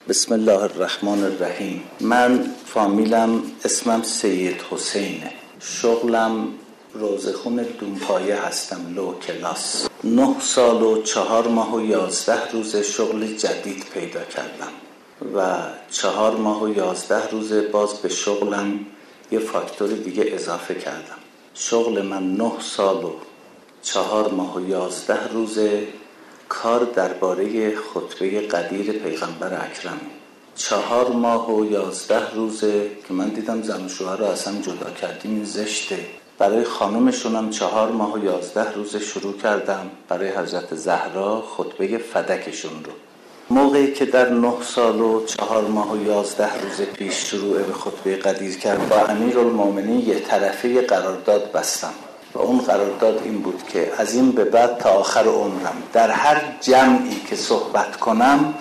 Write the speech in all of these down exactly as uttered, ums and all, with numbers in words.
بسم الله الرحمن الرحیم. من فامیلم اسمم سید حسینه. شغلم روزخون دونپایه هستم، لو کلاس. نه سال و چهار ماه و یازده روز شغل جدید پیدا کردم و چهار ماه و یازده روز باز به شغلم یه فاکتور دیگه اضافه کردم. شغل من نه سال و چهار ماه و یازده روز کار درباره خطبه قدیر پیغمبر اکرم. چهار ماه و یازده روزه که من دیدم زن و شوهر رو اصلا جدا کردیم، این زشته. برای خانومشونم چهار ماه و یازده روز شروع کردم برای حضرت زهرا خطبه فدکشون رو. موقعی که در نه سال و چهار ماه و یازده روز پیش شروع به خطبه قدیر کرد، با امیرالمومنین یه طرفه قرارداد بستم و اون قرارداد این بود که از این به بعد تا آخر عمرم در هر جمعی که صحبت کنم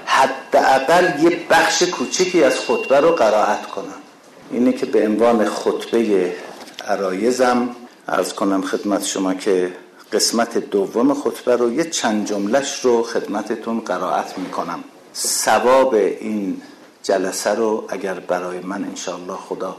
حداقل یه بخش کوچکی از خطبه رو قرائت کنم. اینه که به عنوان خطبه عرایزم عرض کنم خدمت شما که قسمت دوم خطبه رو یه چند جملهش رو خدمتتون قرائت میکنم. ثواب این جلسه رو اگر برای من انشاءالله خدا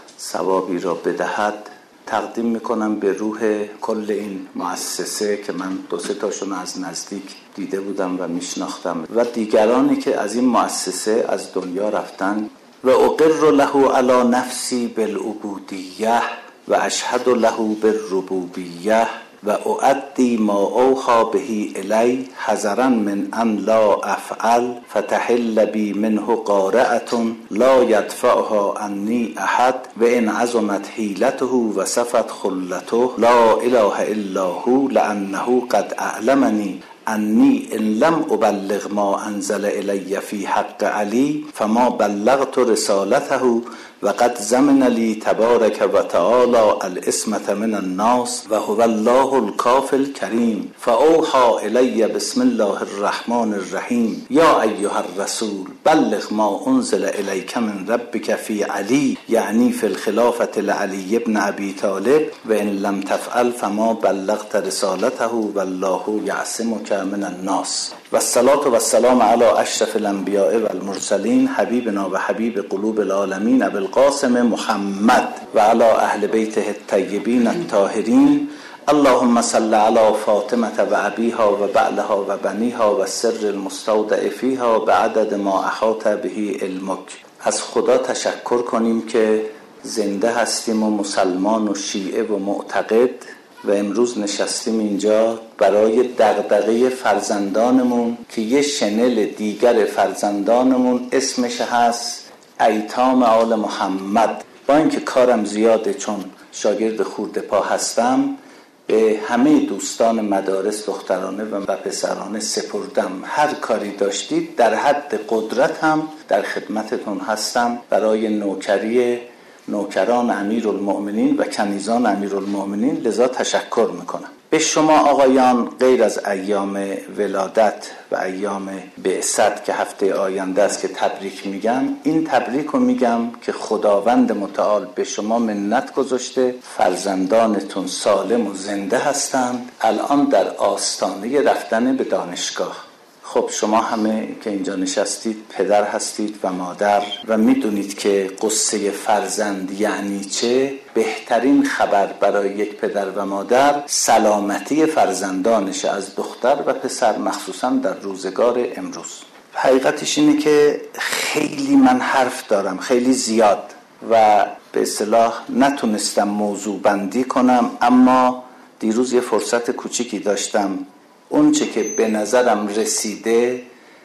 ثوابی رو بدهد تقدیم میکنم به روح کل این مؤسسه که من دو سه تاشون از نزدیک دیده بودم و میشناختم و دیگرانی که از این مؤسسه از دنیا رفتن. و اقر له علی نفسی بالعبودیه و اشهد له بالربوبیه و اؤدی ما اوحی به الی حذرا من ان لا افعل فتحل بی منه قارعه لا یدفعها عنی احد و ان عظمت حیلته و صفت خلته لا اله الا هو لانه قد اعلمنی انی ان لم ابلغ ما انزل الی فی حق علی فما بلغت رسالته و قد زمن لی تبارک و تعالی العصمت من الناس و هو الله الکافی الکریم فاوحی الی بسم الله الرحمن الرحیم یا ایها الرسول بلغ ما انزل الیک من ربک فی علی یعنی فی الخلافة لعلی ابن ابی طالب و ان لم تفعل فما بلغت رسالته والله یعصمک من الناس. و الصلاة و السلام علی اشرف الانبیاء و المرسلین حبیبنا و حبیب قلوب العالمین ابی القاسم محمد و علی اهل بیته الطیبین الطاهرین. اللهم صل علی فاطمه و ابیها و بعلها و بنیها و سر المستودع فیها بعدد ما احاط به علمک. از خدا تشکر کنیم که زنده هستیم و مسلمان و شیعه و معتقد و امروز نشستیم اینجا برای دغدغه فرزندانمون که یه شنل دیگر فرزندانمون اسمش هست ایتام آل محمد. با اینکه کارم زیاده چون شاگرد خورده پا هستم، به همه دوستان مدارس دخترانه و پسرانه سپردم. هر کاری داشتید در حد قدرتم در خدمتتون هستم برای نوکری نوکران امیرالمؤمنین و کنیزان امیرالمؤمنین. لذا تشکر میکنم. به شما آقایان غیر از ایام ولادت و ایام بعثت که هفته آینده است که تبریک میگم، این تبریک رو میگم که خداوند متعال به شما منت گذاشته، فرزندانتون سالم و زنده هستند، الان در آستانه رفتن به دانشگاه. خب شما همه که اینجا نشستید پدر هستید و مادر و میدونید که قصه فرزند یعنی چه. بهترین خبر برای یک پدر و مادر سلامتی فرزندانش از دختر و پسر، مخصوصا در روزگار امروز. حقیقتش اینه که خیلی من حرف دارم، خیلی زیاد، و به اصطلاح نتونستم موضوع بندی کنم، اما دیروز یه فرصت کوچیکی داشتم. اون چه که به نظرم رسیده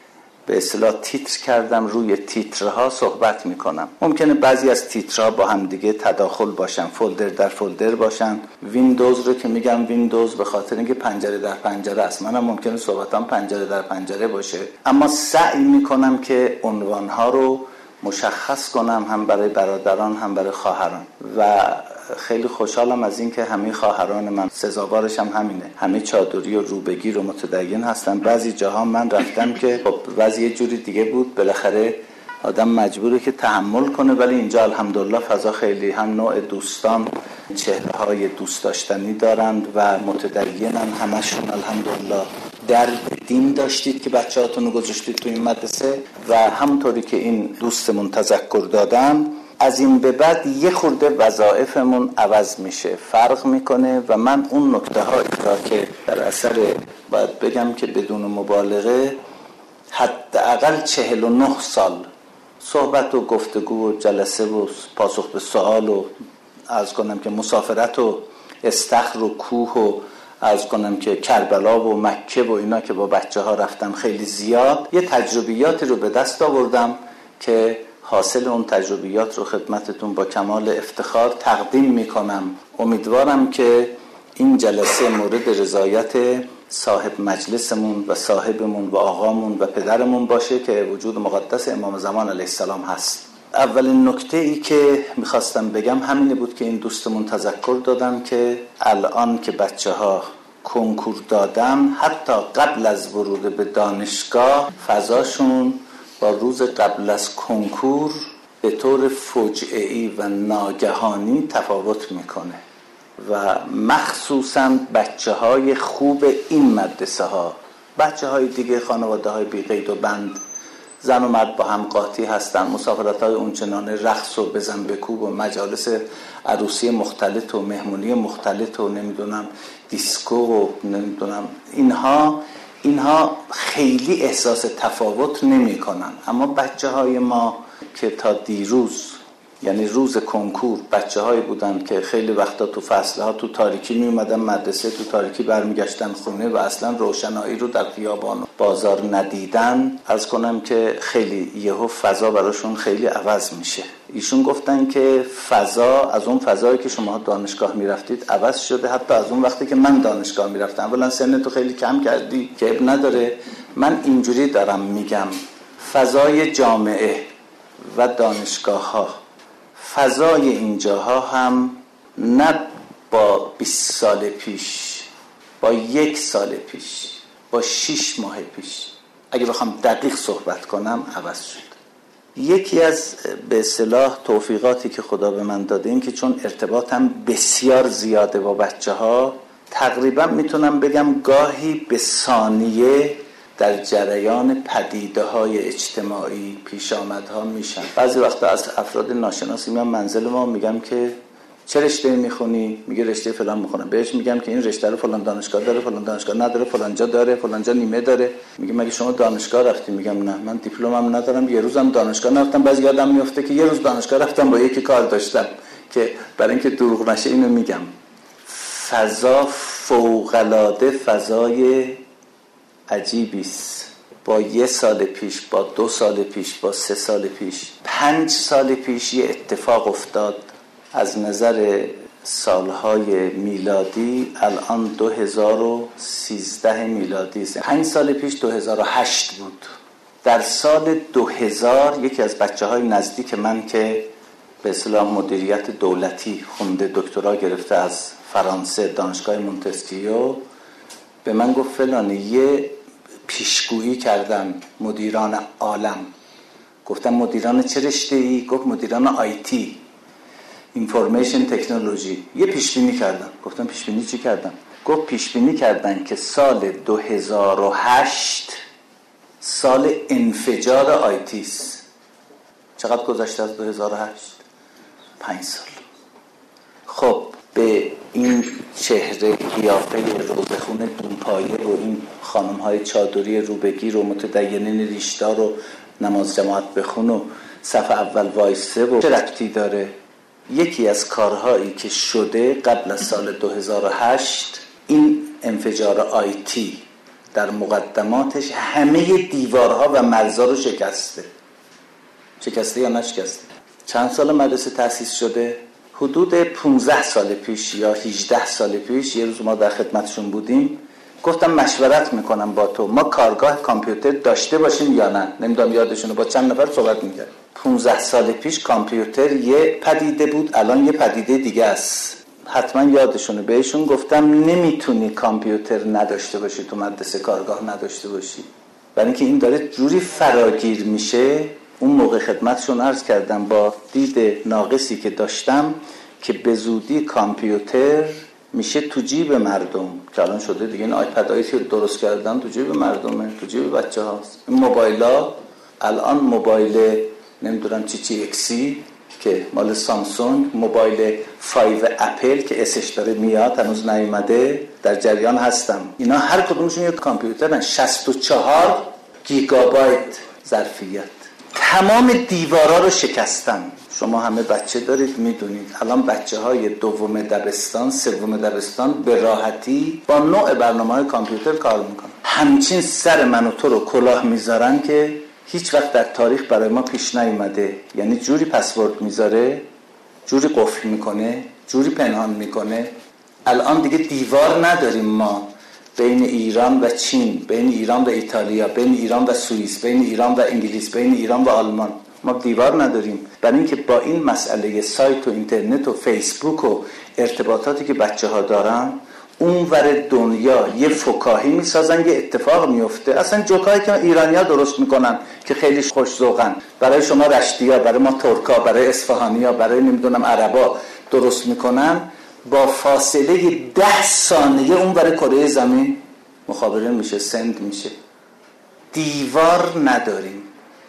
به اصطلاح تیتر کردم، روی تیترها صحبت میکنم. ممکنه بعضی از تیترها با هم دیگه تداخل باشن، فولدر در فولدر باشن. ویندوز رو که میگم ویندوز به خاطر اینکه پنجره در پنجره است، منم ممکنه صحبتام پنجره در پنجره باشه، اما سعی میکنم که عنوانها رو مشخص کنم، هم برای برادران هم برای خواهران. و خیلی خوشحالم از این که همه خواهران من، سزاوارش هم همینه، همه چادری و روبگیر و متدین هستن. بعضی جاها من رفتم که خب وضع یه جوری دیگه بود، بالاخره آدم مجبوره که تحمل کنه، ولی اینجا الحمدلله فضا خیلی هم نوع دوستان چهره‌های دوست داشتنی دارند و متدینن همشون الحمدلله. درد دین داشتید که بچه‌هاتون رو گذاشتید تو این مدرسه و همونطوری که این دوستمون تذکر دادن، از این به بعد یه خورده وظایفمون عوض میشه، فرق میکنه و من اون نکته هایی را که در اثر باید بگم که بدون مبالغه حداقل چهل و نه سال صحبت و گفتگو و جلسه و پاسخ به سوال و عرض کنم که مسافرت و استخر و کوه و عرض کنم که کربلا و مکه و اینا که با بچه ها رفتم خیلی زیاد، یه تجربیاتی رو به دست آوردم که حاصل اون تجربیات رو خدمتتون با کمال افتخار تقدیم میکنم. امیدوارم که این جلسه مورد رضایت صاحب مجلسمون و صاحبمون و آقامون و پدرمون باشه که وجود مقدس امام زمان علیه السلام هست. اولین نکته ای که میخواستم بگم همینه بود که این دوستمون تذکر دادن که الان که بچه ها کنکور دادن، حتی قبل از ورود به دانشگاه فضاشون با روز قبل از کنکور به طور فجعه‌ای و ناگهانی تفاوت میکنه و مخصوصاً بچه های خوب این مدرسه ها، بچه های دیگه خانواده های بی قید و بند، زن و مرد با هم قاطی هستن، مسافرت های اونچنان رقص و بزن بکوب و مجالس عروسی مختلط و مهمونی مختلط و نمیدونم دیسکو و نمیدونم اینها اینها خیلی احساس تفاوت نمی کنن. اما بچه های ما که تا دیروز یعنی روز کنکور بچه هایی بودن که خیلی وقتا تو فصله ها تو تاریکی می اومدن مدرسه، تو تاریکی برمیگشتن خونه و اصلا روشنایی رو در خیابان و بازار ندیدن، عرض کنم که خیلی یهو فضا براشون خیلی عوض میشه. ایشون گفتن که فضا از اون فضایی که شما دانشگاه میرفتید عوض شده، حتی از اون وقتی که من دانشگاه میرفتم. اولا سن تو خیلی کم کردی که اب نداره. من اینجوری دارم میگم فضای جامعه و دانشگاه ها، فضای اینجاها هم نه با بیست سال پیش، با یک سال پیش، با شش ماه پیش، اگه بخوام دقیق صحبت کنم، عوض شد. یکی از به اصطلاح توفیقاتی که خدا به من داده این که چون ارتباطم بسیار زیاده با بچه ها، تقریبا میتونم بگم گاهی به ثانیه در جریان پدیده های اجتماعی پیش آمدها میشن. بعضی وقتا از افراد ناشناسی میان منزل ما، میگم که چه رشته میخونی؟ میگه رشته فلان میخونم. بهش میگم که این رشته رو فلان دانشگاه داره، فلان دانشگاه نداره، فلان جا داره، فلان جا نیمه داره. میگه مگه شما دانشگاه رفتی؟ میگم نه، من دیپلمم ندارم، یه روزم دانشگاه نرفتم. بعضی یادم میفته که یه روز دانشگاه رفتم با یکی کار داشتم، که برای اینکه دروغ نشه اینو میگم. فضا فوق‌العاده فضای عجیبی است. با یه سال پیش، با دو سال پیش، با سه سال پیش، پنج سال پیش یه اتفاق افتاد. از نظر سالهای میلادی الان دو هزار و سیزده میلادی است. پنج سال پیش دو هزار و هشت بود. در سال دو هزار یکی از بچه های نزدیک من که به اصطلاح مدیریت دولتی خونده، دکترا گرفته از فرانسه، دانشگاه مونتسکیو، به من گفت فلانی یه پیشگویی کردم مدیران عالم. گفتم مدیران چه رشته‌ای؟ گفت مدیران آیتی، اینفورمیشن تکنولوژی. یه پیشبینی کردم. گفتم پیشبینی چی کردم؟ گفت پیشبینی کردن که سال دو هزار و هشت سال انفجار آیتی است. چقدر گذشته از دو هزار و هشت؟ پنج سال. خب به این چهره قیافه روزخون دونپایه و این خانم‌های چادری روبگیر و متدینین ریشدار و نماز جماعت بخون و صف اول وایسه و چه ربطی داره؟ یکی از کارهایی که شده قبل از سال دو هزار و هشت این انفجار آیتی در مقدماتش همه دیوارها و مرزها رو شکسته. شکسته یا نشکسته؟ چند سال مدرسه تأسیس شده؟ حدود پانزده سال پیش یا هجده سال پیش یه روز ما در خدمتشون بودیم، گفتم مشورت میکنم با تو، ما کارگاه کامپیوتر داشته باشیم یا نه. نمیدونم یادشونه، با چند نفر صحبت میکرد. پانزده سال پیش کامپیوتر یه پدیده بود، الان یه پدیده دیگه است. حتما یادشونه. بهشون گفتم نمیتونی کامپیوتر نداشته باشی تو مدرسه، کارگاه نداشته باشی، برای اینکه این داره جوری فراگیر میشه. اون موقع خدمتشون عرض کردم با دید ناقصی که داشتم که به زودی کامپیوتر میشه تو جیب مردم، که الان شده دیگه این آیپدهایی که درست کردن تو جیب مردمه، تو جیب بچه هاست. این موبایلا الان موبایل نمیدونم چی چی اکسی که مال سامسونگ، موبایل فایو اپل که اسش داره میاد هنوز نیومده، در جریان هستم. اینا هر کدومشون یک کامپیوترن، شصت و چهار گیگابایت ظرفیت. تمام دیوارا رو شکستن. شما همه بچه دارید میدونید الان بچه های دوم دبستان، سوم دبستان به راحتی با نوع برنامه‌های کامپیوتر کار میکنن. همچین سر من و تو رو کلاه میذارن که هیچ وقت در تاریخ برای ما پیش نیومده. یعنی جوری پسورد میذاره، جوری قفل میکنه، جوری پنهان میکنه. الان دیگه دیوار نداریم ما بین ایران و چین، بین ایران و ایتالیا، بین ایران و سوئیس، بین ایران و انگلیس، بین ایران و آلمان. ما دیوار نداریم. برای اینکه با این مسئله سایت و اینترنت و فیسبوک و ارتباطاتی که بچه ها دارن، اونور دنیا یه فکاهی میسازن، یه اتفاق میفته. اصلا جوکایی که ایرانی‌ها درست میکنن که خیلی خوش ذوقن، برای شما رشتی‌ها، برای ما ترکا، برای اصفهانی‌ها، برای نمیدونم عربا درست میکنن، با فاصله ده ثانیه اونور کره زمین مخابره میشه، سند میشه. دیوار نداریم.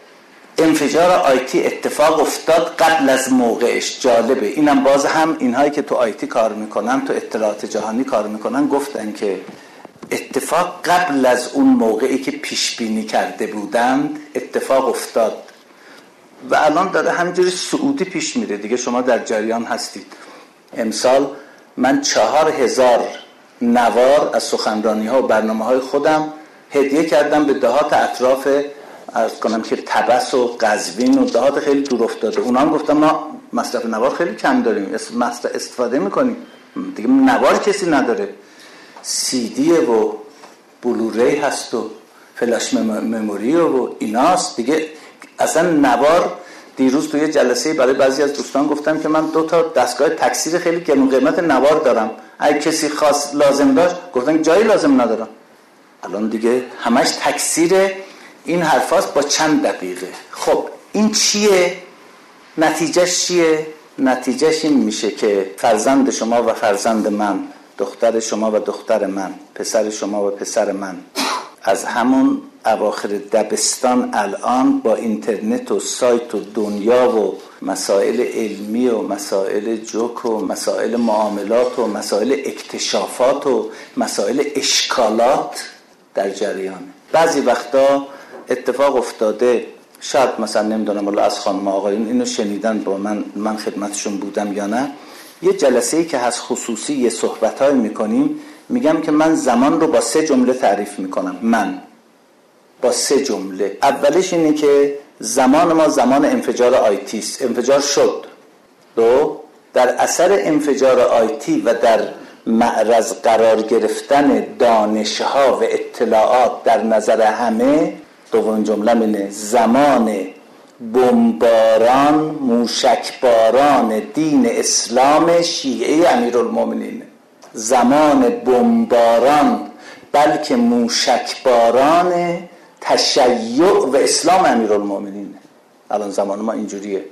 انفجار آیتی اتفاق افتاد قبل از موقعش. جالبه. اینم باز هم اینهایی که تو آیتی کار میکنن، تو اطلاعات جهانی کار میکنن، گفتن که اتفاق قبل از اون موقعی که پیش بینی کرده بودند اتفاق افتاد و الان داره همینجوری صعودی پیش میره دیگه. شما در جریان هستید. امسال من چهار هزار نوار از سخنرانی ها و برنامه های خودم هدیه کردم به دهات اطراف، عرض کنم که طبس و قزوین و دهات خیلی دور افتاده. اونا هم گفتم ما مصرف نوار خیلی کم داریم، استفاده میکنیم دیگه. نوار کسی نداره، سی دی و بلوری هست و فلاش مموری و ایناست دیگه. اصلا نوار، دیروز توی جلسه برای بعضی از دوستان گفتم که من دو تا دستگاه تکثیر خیلی گرون قیمت نوار دارم، اگه کسی خاص لازم داشت گفتن جایی لازم ندارم. الان دیگه همش تکثیر این حرفاست با چند دقیقه. خب این چیه؟ نتیجهش چیه؟ نتیجهش این میشه که فرزند شما و فرزند من، دختر شما و دختر من، پسر شما و پسر من، از همون اواخر دبستان الان با اینترنت و سایت و دنیا و مسائل علمی و مسائل جوک و مسائل معاملات و مسائل اکتشافات و مسائل اشکالات در جریانه. بعضی وقتا اتفاق افتاده، شاید مثلا نمیدونم والله از خانم آقایون اینو شنیدن، با من من خدمتشون بودم یا نه، یه جلسه‌ای که هست خصوصی یه صحبت‌های می‌کنیم، میگم که من زمان رو با سه جمله تعریف می‌کنم. من با سه جمله. اولش اینه که زمان ما زمان انفجار آیتی است. انفجار شد. دو، در اثر انفجار آیتی و در معرض قرار گرفتن دانش‌ها و اطلاعات در نظر همه، دومین جمله اینه زمان بمباران، موشکباران دین اسلام شیعه امیرالمومنین. زمان بمباران بلکه موشکباران تشیع و اسلام امیرالمومنین. الان زمان ما اینجوریه.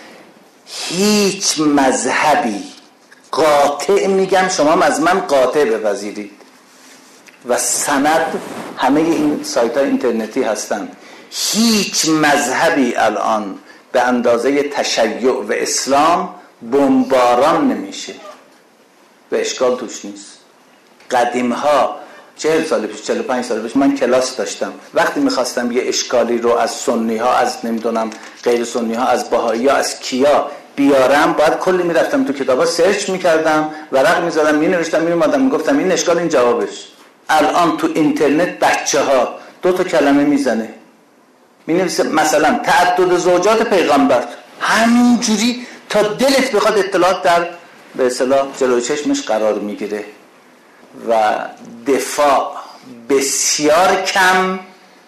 هیچ مذهبی قاطع، میگم شما از من قاطع بپذیرید و سند همه این سایت های اینترنتی هستن، هیچ مذهبی الان به اندازه تشیع و اسلام بمباران نمیشه و اشکال توش نیست. قدیم ها چهل سال پیش، چهل و پنج سال پیش من کلاس داشتم، وقتی میخواستم یه اشکالی رو از سنی ها، از نمیدونم غیر سنی ها، از بهایی ها، از کیا بیارم، باید کلی میرفتم تو کتابا سرچ میکردم، ورق میزدم، مینوشتم، میومدم میگفتم این اشکال، این جوابش. الان تو اینترنت بچه ها دو تا کلمه میزنه، مینویسه مثلا تعدد زوجات پیغمبر، همینجوری تا دلت بخواد اطلاعات در به اصطلاح جلوی چشمش قرار میگیره و دفاع بسیار کم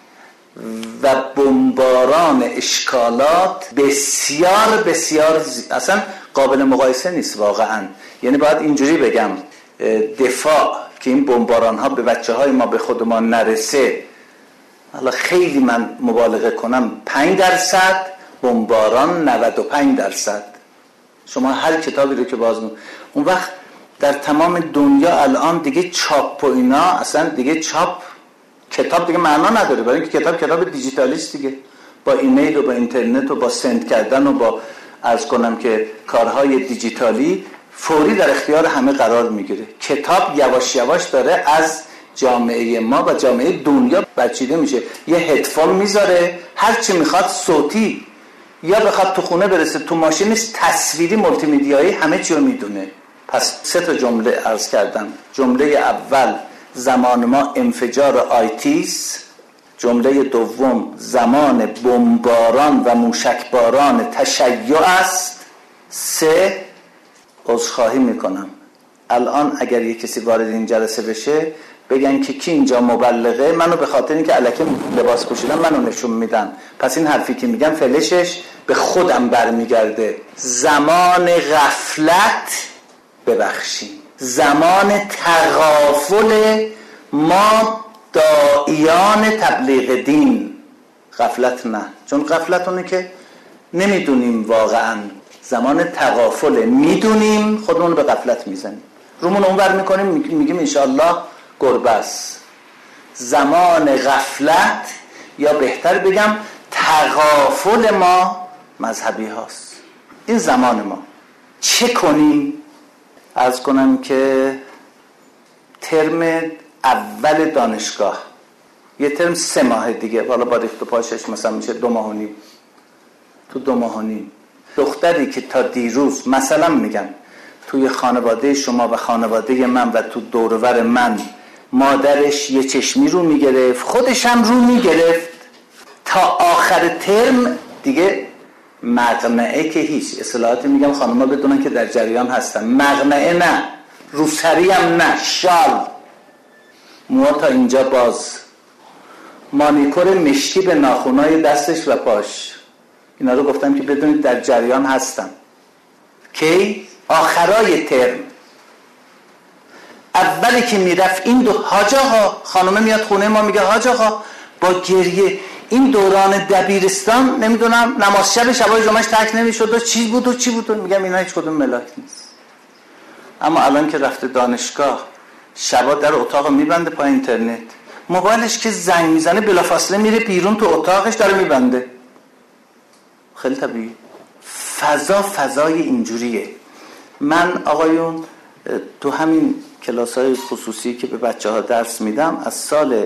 و بمباران اشکالات بسیار بسیار زی... اصلا قابل مقایسه نیست واقعا. یعنی باید اینجوری بگم، دفاع که این بمباران ها به بچه های ما، به خود ما نرسه، حالا خیلی من مبالغه کنم، پنج درصد بمباران نود و پنج درصد. شما هر کتابی رو که باز می... اون وقت در تمام دنیا الان دیگه چاپ و اینا، اصلا دیگه چاپ کتاب دیگه معنا نداره، برای اینکه کتاب کتاب دیجیتالیست دیگه، با ایمیل و با اینترنت و با سند کردن و با عرض کنم که کارهای دیجیتالی فوری در اختیار همه قرار میگیره. کتاب یواش یواش داره از جامعه ما و جامعه دنیا بچیده میشه. یه هدفون میذاره، هر چی میخواد صوتی یا بخواد تو خونه برسه، تو ماشین نیست، تصویری مولتی میدیایی همه چی رو میدونه. پس سه تا جمله عرض کردم. جمله اول زمان ما انفجار آیتیس، جمله دوم زمان بمباران و موشکباران تشیع است. سه، عذرخواهی میکنم الان اگر یک کسی وارد این جلسه بشه بگن که کی اینجا مبلغه، منو به خاطر اینکه الکی لباس پوشیدم منو نشون میدن، پس این حرفی که میگم فلشش به خودم برمیگرده. زمان غفلت، ببخشید، زمان تغافل ما داعیان تبلیغ دین. غفلت نه، چون غفلت اونه که نمیدونیم واقعا. زمان تغافل، میدونیم خودمون به غفلت میزنیم، رومون اونور میکنیم، میگیم انشاءالله گربه است. زمان غفلت یا بهتر بگم تغافل ما مذهبی هاست. این زمان ما چه کنیم؟ عرض کنم که ترم اول دانشگاه، یه ترم سه ماه دیگه، حالا با ریخت و پاشش مثلا میشه دو ماه و نیم. تو دو ماه و نیم دختری که تا دیروز مثلا میگم توی خانواده شما و خانواده من و تو دورور من مادرش یه چشمی رو میگرفت، خودش هم رو میگرفت، تا آخر ترم دیگه مقنعه که هیچ، اصطلاحاتی میگم خانم‌ها بدونن که در جریان هستن، مقنعه نه، روسری هم نه، شال، موها تا اینجا باز، مانیکور مشکی به ناخنای دستش و پاش. اینا رو گفتم که بدونید در جریان هستم. کی؟ آخرای ترم. اولی که میرفت این دو حاج آقا، خانومه میاد خونه ما میگه حاج آقا با گریه این دوران دبیرستان نمیدونم نماز شب شبای جمعهش ترک نمیشد و چی بود و چی بود. میگم اینا هیچ کدوم ملاک نیست. اما الان که رفته دانشگاه شبا در اتاق میبنده پای اینترنت، موبایلش که زنگ میزنه بلافاصله میره بیرون تو اتاقش داره میبنده. خیلی طبیعی. فضا فضای اینجوریه. من آقایون تو همین کلاس‌های خصوصی که به بچه‌ها درس میدم از سال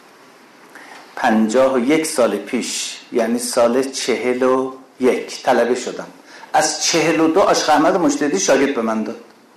پنجاه و یک سال پیش، یعنی سال چهل و یک طلبه شدم. از چهل و دو عاشق احمد مجتهدی شاگرد به من داد،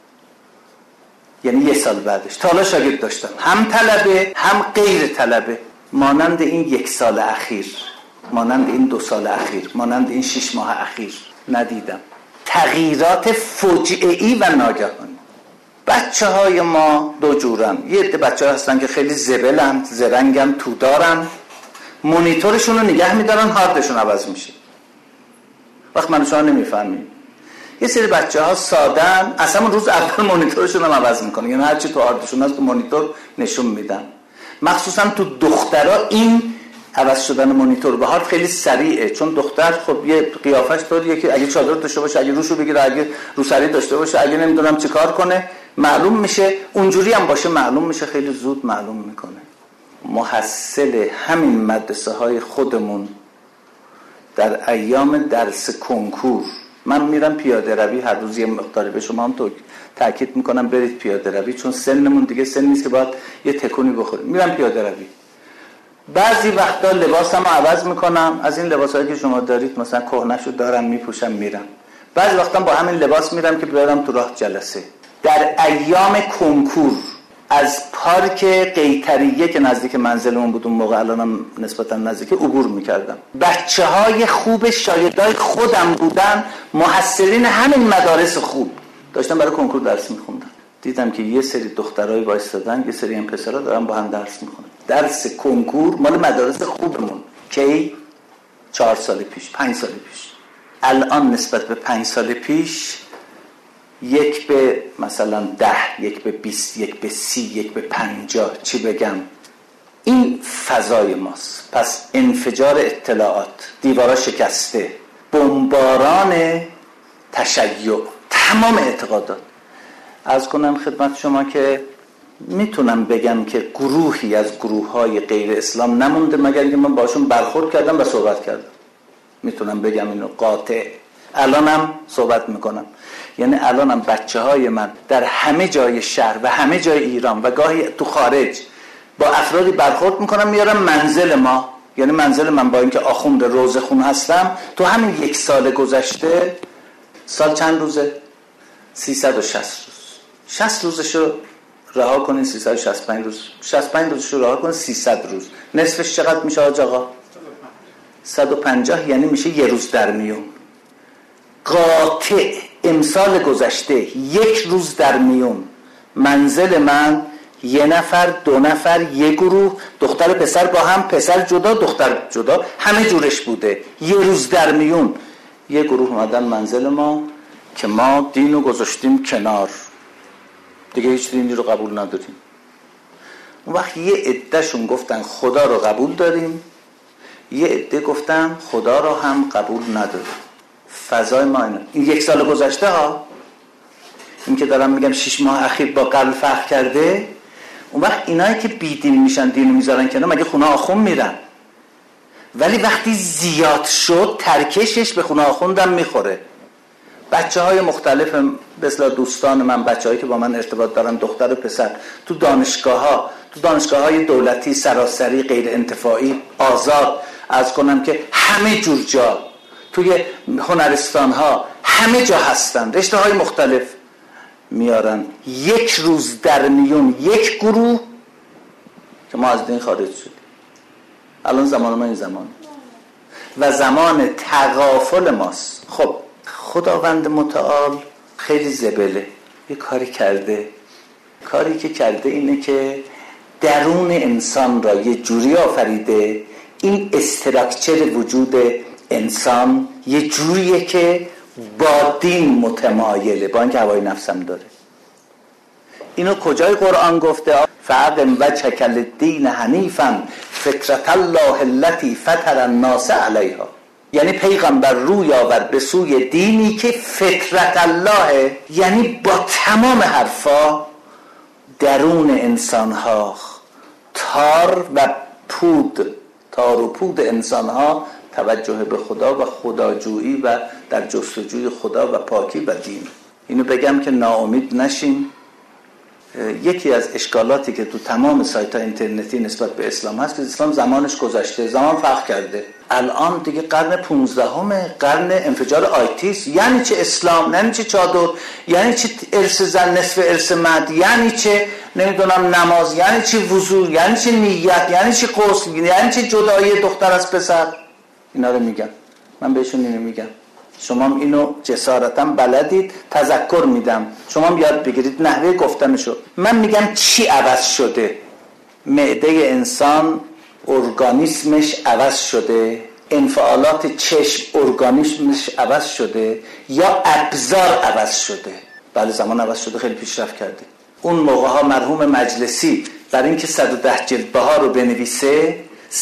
یعنی یه سال بعدش. تا حالا شاگرد داشتم، هم طلبه هم غیر طلبه. مانند این یک سال اخیر، مانند این دو سال اخیر، مانند این شش ماه اخیر ندیدم. تغییرات فجعه‌ای و ناگهانی. بچه های ما دو جورن. یه عده بچه ها هستن که خیلی زبلن، زرنگن، تودارن، مونیتورشون رو نگه میدارن، هاردشون عوض میشه. وقت من شما نمیفهمیم. یه سری بچه ها سادن، اصلا روز اول مونیتورشون رو عوض میکنن، یعنی هرچی تو هاردشون هست تو مونیتور نشون میدن. مخصوصا تو دخترها این عوض شدن مونیتور به هارد خیلی سریعه، چون دختر خب یه قیافش طوریه که اگه چادر داشته باشه، اگه روشو بگیره، اگه روسری داشته باشه، اگه نمیدونم چه کار کنه معلوم میشه. اونجوری هم باشه معلوم میشه، خیلی زود معلوم میکنه. محصل همین مدرسه های خودمون در ایام درس کنکور، من میرم پیاده روی هر روز یه مقداری، به شما هم تو تاکید میکنم برید پیاده روی، چون سنمون دیگه سن نیست که باید یه تکونی بخوریم. میرم پیاده روی، بعضی وقتا لباسمو عوض میکنم، از این لباسایی که شما دارید مثلا کهنه‌شو دارم میپوشم میرم. بعضی وقتا با همین لباس میرم که برم تو راه جلسه. در ایام کنکور از پارک قیطریه که نزدیک منزلمون بود اون موقع، الانم نسبتا نزدیک، عبور میکردم. بچه‌های خوب شاگردای خودم بودن، محصلین همین مدارس خوب، داشتن برای کنکور درس میخوندن. دیدم که یه سری دخترای وایستادن، یه سری هم پسرا دارن با هم درس میخونن. درس کنکور مال مدارس خوبمون. کی؟ چهار سال پیش، پنج سال پیش. الان نسبت به پنج سال پیش یک به مثلا ده، یک به بیست، یک به سی، یک به پنجاه، چی بگم؟ این فضای ماست. پس انفجار اطلاعات، دیوارا شکسته، بمباران تشیع، تمام اعتقادات. عرض کنم خدمت شما که میتونم بگم که گروهی از گروه‌های غیر اسلام نمونده مگر اینکه من باشون برخورد کردم و صحبت کردم. میتونم بگم اینو قاطع. الانم صحبت میکنم، یعنی الانم بچه‌های من در همه جای شهر و همه جای ایران و گاهی تو خارج با افرادی برخورد میکنم میارم منزل ما، یعنی منزل من با اینکه آخوند روزخون هستم تو همین یک سال گذشته، سال چند روزه؟ سیصد و شصت روز. شصت روزشو رها کنین، سیصد و شصت و پنج روز. شصت و پنج روزشو رها کنین، سیصد روز. نصفش چقدر میشه آج آقا؟ صد و پنجاه، یعنی میشه یه روز در میون. قاطع امسال گذشته یک روز در میون منزل من یه نفر، دو نفر، یه گروه، دختر پسر با هم، پسر جدا دختر جدا، همه جورش بوده. یه روز در میون یه گروه اومدن منزل ما که ما دینو گذاشتیم کنار، دیگه هیچ دینی رو قبول نداریم. اون وقت یه عده‌شون گفتن خدا رو قبول داریم، یه عده گفتن خدا رو هم قبول نداریم. فضای ما اینه. این یک سال گذشته ها، این که دارم میگم شش ماه اخیر با قبل فرق کرده. اون وقت اینایی که بیدین میشن دینو میذارن کنار، مگه خونه آخون میرن؟ ولی وقتی زیاد شد ترکشش به خونه آخوندم میخوره. بچه های مختلف مثل دوستان من، بچه هایی که با من ارتباط دارن، دختر و پسر، تو دانشگاه ها، تو دانشگاه های دولتی، سراسری، غیر انتفاعی، آزاد، از کنم که همه جور جا، توی هنرستان ها همه جا هستن، رشته های مختلف میارن. یک روز در میون یک گروه که ما از دین خارج شدیم. الان زمان ما این زمان و زمان تغافل ماست. خب خداوند متعال خیلی زبله یه کاری کرده. کاری که کرده اینه که درون انسان را یه جوری آفریده، این استراکچر وجود انسان یه جوریه که با دین متمایله، با اینکه هوای نفسم داره. اینو کجای قرآن گفته؟ فاقم وجهک للدین حنیفا فطرة الله التي فطر الناس علیها. یعنی پیغمبر روی آور به سوی دینی که فطرت الله، یعنی با تمام حرفا درون انسانها تار و پود، تار و پود انسانها توجه به خدا و خداجویی و در جستجوی خدا و پاکی و دین. اینو بگم که ناامید نشیم. یکی از اشکالاتی که تو تمام سایت های اینترنتی نسبت به اسلام هست که اسلام زمانش گذشته، زمان فرق کرده. الان دیگه قرن پونزدهمه، قرن انفجار آیتیست. یعنی چه اسلام؟ یعنی چه چادر؟ یعنی چه ارث زن نصف ارث مرد؟ یعنی چه نمیدونم نماز؟ یعنی چه وضو؟ یعنی چه نیت؟ یعنی چه غسل؟ یعنی چه جدایی دختر از پسر؟ اینا رو میگم، من بهشون اینو میگم. شما اینو جسارتا بلدید، تذکر میدم، شما یاد بگیرید نحوه گفتنشو. من میگم چی عوض شده؟ معده انسان ارگانیسمش عوض شده، انفعالات چشم ارگانیسمش عوض شده، یا ابزار عوض شده. بله زمان عوض شده، خیلی پیشرفت کرده. اون موقع ها مرحوم مجلسی برای اینکه صد و ده جلد بهار رو بنویسه،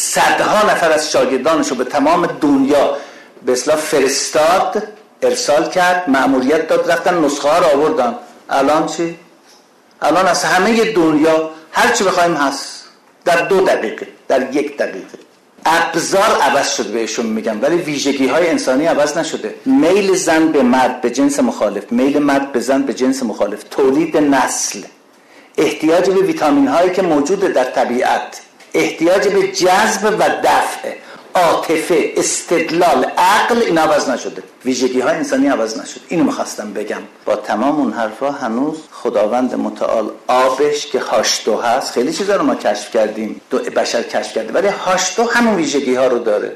صدها نفر از شاگردانشو به تمام دنیا به اصطلاح فرستاد، ارسال کرد، مأموریت داد، رفتن نسخه ها رو آوردن. الان چی؟ الان از همه دنیا هر چی بخوایم هست در دو دقیقه، در یک دقیقه. ابزار عوض شد بهشون میگم، ولی ویژگی های انسانی عوض نشده. میل زن به مرد به جنس مخالف، میل مرد به زن به جنس مخالف، تولید نسل، احتیاج به ویتامین هایی که موجوده در طبیعت، احتیاج به جذب و دفع، عاطفه، استدلال، عقل، این عوض نشده. ویژگی های انسانی عوض نشده. اینو میخواستم بگم. با تمام اون حرفا هنوز خداوند متعال آبش که هاش دو هست، خیلی چیزا رو ما کشف کردیم، دو بشر کشف کرده، ولی هاش دو همون ویژگی ها رو داره،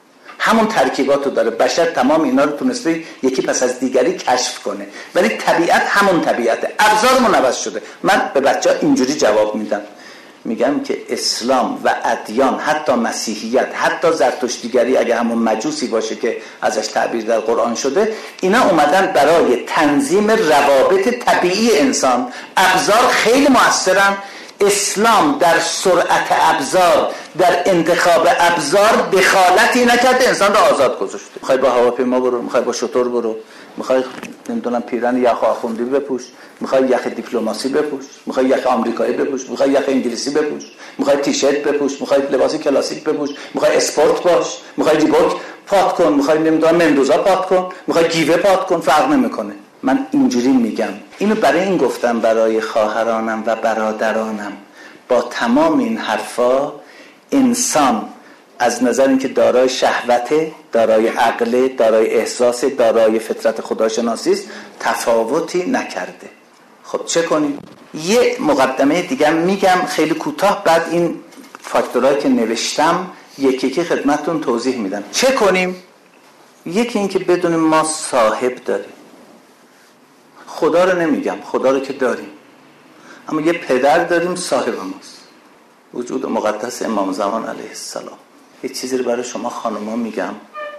همون ترکیبات رو داره. بشر تمام اینا رو تونسته یکی پس از دیگری کشف کنه، ولی طبیعت همون طبیعته. ابزارمون عوض شده. من به بچه‌ها اینجوری جواب میدم، میگم که اسلام و ادیان، حتی مسیحیت، حتی زرتشتیگری اگه همون مجوسی باشه که ازش تعبیر در قرآن شده، اینا اومدن برای تنظیم روابط طبیعی انسان. ابزار خیلی موثرن اسلام در سرعت ابزار، در انتخاب ابزار دخالتی نکرده، انسان رو آزاد گذاشته. میخوای با هواپیما برو، میخوای با شتر برو، میخوای نمیدونم پیرن یخ آخوندی بپوش، میخوای یخ دیپلماسی بپوش، میخوای یخ آمریکایی بپوش، میخوای یخ انگلیسی بپوش، میخوای تیشرت بپوش، میخوای لباس کلاسیک بپوش، میخوای اسپورت باش، میخوای ریبوک پات کن، میخوای نمیدونم مندوزا پات کن، میخوای گیوه پات کن، فرق نمیکنه. من اینجوری میگم. اینو برای این گفتم برای خواهرانم و برادرانم. با تمام این حرفا انسان از نظر اینکه دارای شهوته، دارای عقل، دارای احساس، دارای فطرت خداشناسی است، تفاوتی نکرده. خب چه کنیم؟ یه مقدمه دیگه میگم خیلی کوتاه، بعد این فاکتورایی که نوشتم یکی یکی خدمتتون توضیح میدم. چه کنیم؟ یکی این که بدونیم ما صاحب داریم. خدا رو نمیگم، خدا رو که داریم، اما یه پدر داریم صاحب ماست، وجود مقدس امام زمان علیه السلام. یه چیزی رو برای شما خانوما میگم،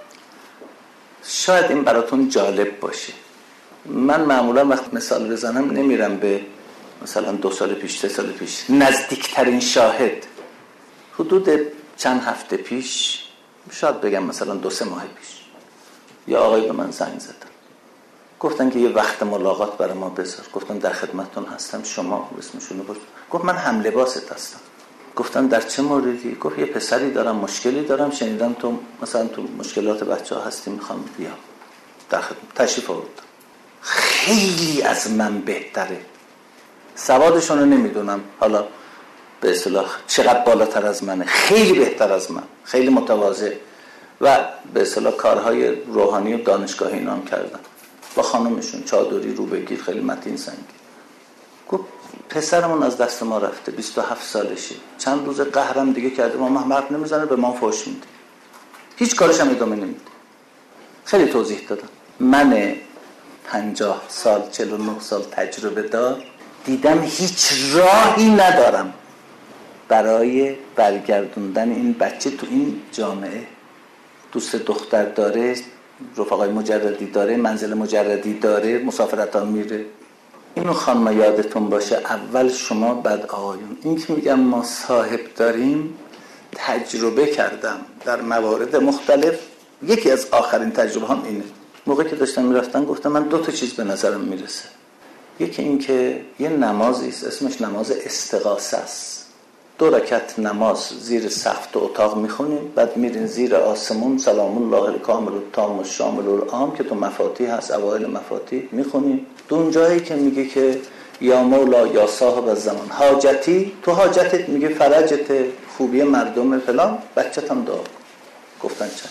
شاید این براتون جالب باشه. من معمولا وقت مثال بزنم نمیرم به مثلا دو سال پیش، سه سال پیش. نزدیکترین شاهد حدود چند هفته پیش، شاید بگم مثلا دو سه ماه پیش، یه آقای به من زنگ زدن، گفتن که یه وقت ملاقات برای ما بذار. گفتم در خدمتتون هستم، شما اسمشونو بگو. گفت من هم لباست هستم. گفتم در چه موردی؟ گفت یه پسری دارم، مشکلی دارم، شنیدم تو مثلا تو مشکلات بچه‌ها هستی، میخوام بیام در خدمت. تشریف آوردم. خیلی از من بهتره، سوادشون رو نمیدونم حالا به اصطلاح چقدر بالاتر از منه، خیلی بهتر از من، خیلی متواضع و به اصطلاح کارهای روحانی و دانشگاهی اینا هم کردن. با خانمشون چادری رو بگیر، خیلی متین سنگی. گفت پسرمون از دست ما رفته، بیست و هفت سالشه، چند روز قهرم دیگه کرده، ما محمد نمیزنه، به ما فحش میده، هیچ کارش هم ادامه نمیده. خیلی توضیح دادم. من پنجاه سال، چهل و نه سال تجربه دار دیدم هیچ راهی ندارم برای برگردوندن این بچه تو این جامعه. دوست دختر داره، رفقای مجردی داره، منزل مجردی داره، مسافرت ها میره. اینو خانم یادتون باشه، اول شما بعد آقایون. این که میگم ما صاحب داریم، تجربه کردم در موارد مختلف. یکی از آخرین تجربه هم اینه. موقعی که داشتم میرفتن گفتم من دو تا چیز به نظرم میرسه. یکی این که یه نمازی است اسمش نماز استغاثه است. دو رکعت نماز زیر سقف تو اتاق میخونیم، بعد میرین زیر آسمون سلام الله الکامل التام الشامل العام که تو مفاتیح هست، اوایل مفاتیح میخونیم. دون جایی که میگه که یا مولا یا صاحب الزمان حاجتی، تو حاجتت میگه فرجت، خوبی مردم فلان، بچت هم دعا. گفتن چشم.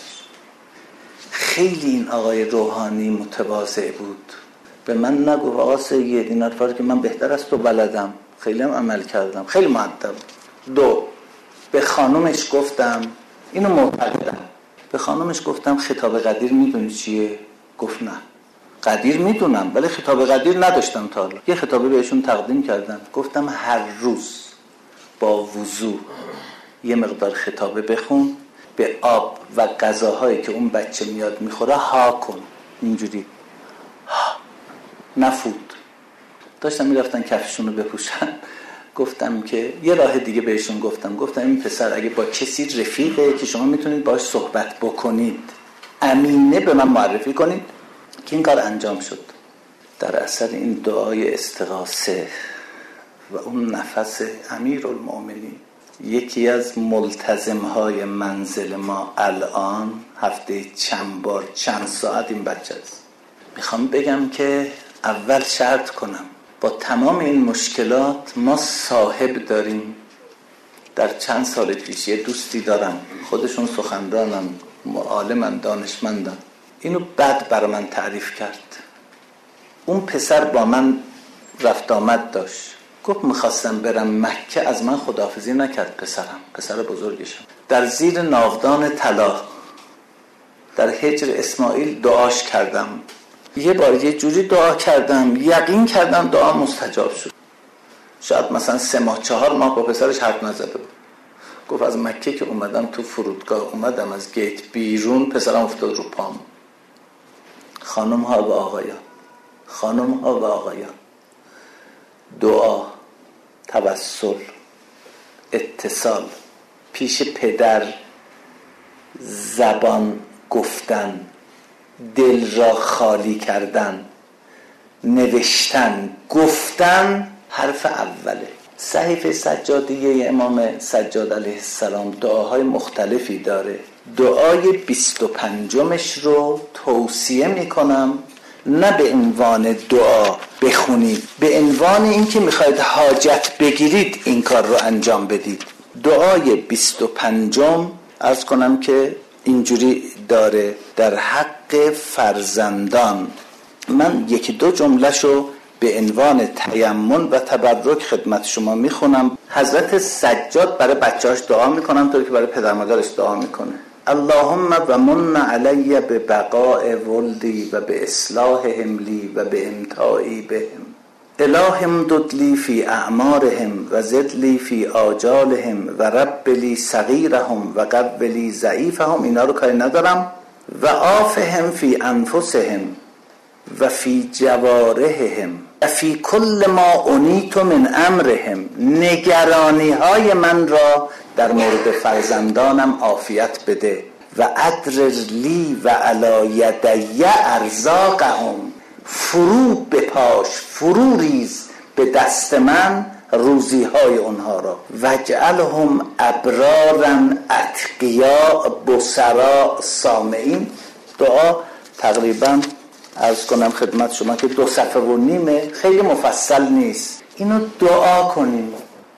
خیلی این آقای روحانی متواضع بود، به من نگو آقا سید این حرفا که من بهتر از تو بلدم، خیلی هم عمل کردم، خیلی مؤدب. دو، به خانومش گفتم، اینو معتقدم، به خانومش گفتم خطاب قدیر میدونی چیه؟ گفت نه. قدیر میدونم ولی خطاب قدیر نداشتم تا حالا. یه خطابی بهشون تقدیم کردم، گفتم هر روز با وضو یه مقدار خطابه بخون، به آب و غذاهایی که اون بچه میاد میخوره ها کن، اینجوری ها. نفود. داشتم میرفتن کفشونو بپوشن، گفتم که یه راه دیگه بهشون گفتم، گفتم این پسر اگه با کسی رفیقه که شما میتونید باهاش صحبت بکنید، امینه به من معرفی کنید، که این کار انجام شد. در اثر این دعای استغاثه و اون نفس امیرالمؤمنین، یکی از ملتزمهای منزل ما الان هفته چند بار چند ساعت این بچه است. میخوام بگم که اول شرط کنم با تمام این مشکلات ما صاحب داریم. در چند سال پیش یه دوستی دارم، خودشون سخنرانن، عالمن، دانشمندن، اینو بعد برای من تعریف کرد. اون پسر با من رفت آمد داشت، گفت میخواستم برم مکه، از من خداحافظی نکرد پسرم، پسر بزرگشم. در زیر ناودان طلا در هجر اسماعیل دعاش کردم، یه بار یه جوری دعا کردم، یقین کردم دعا مستجاب شد. شاید مثلا سه ماه چهار ماه با پسرش حرف نزده بود. گفت از مکه که اومدم تو فرودگاه، اومدم از گیت بیرون، پسرم افتاد رو پام. خانم ها و آقایان، خانم ها و آقایان، دعا، توسل، اتصال، پیش پدر زبان گفتن، دل را خالی کردن، نوشتن، گفتن حرف اوله. صحیفه سجادیه امام سجاد علیه السلام دعاهای مختلفی داره. دعای بیست و پنجمش رو توصیه میکنم، نه به عنوان دعا بخونید، به عنوان اینکه میخواید حاجت بگیرید این کار رو انجام بدید. دعای بیست و پنجم عرض کنم که اینجوری داره: در حق فرزندان. من یکی دو جمله‌شو به عنوان تیمن و تبرک خدمت شما میخونم. حضرت سجاد برای بچه‌هاش دعا میکنن طوری که برای پدر مادرش دعا میکنه: اللهم و من علی ببقاء ولدی و به اصلاحهم لی و به امتاعی بهم. اله امدد لی فی اعمارهم و زد لی فی آجالهم و رب لی صغیرهم و قو لی ضعیفهم. اینا رو کاری ندارم. و آفهم فی انفسهم و فی جوارحهم و فی کل ما انیت من امرهم. نگرانی های من را در مورد فرزندانم عافیت بده. و ادرر لی و علی یدی ارزاقهم. فرو بپاش، فرو ریز به دست من روزی های اونها را. وجعلهم ابرارا اتقیا بصرا سامعین. دعا تقریبا عرض کنم خدمت شما که دو صفحه و نیمه، خیلی مفصل نیست. اینو دعا کنیم.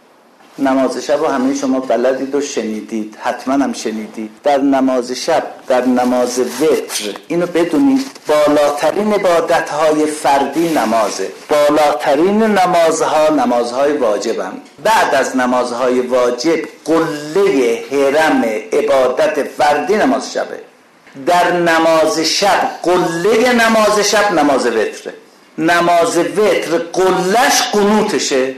نماز شب رو همه شما بلدید و شنیدید، حتما هم شنیدید. در نماز شب، در نماز وتر، اینو بدونید بالاترین عبادت‌های فردی نمازه. بالاترین نمازها نمازهای واجبن. بعد از نمازهای واجب قله هرم عبادت فردی نماز شبه. در نماز شب قله نماز شب نماز وتره. نماز وتر قلهش قنوتشه.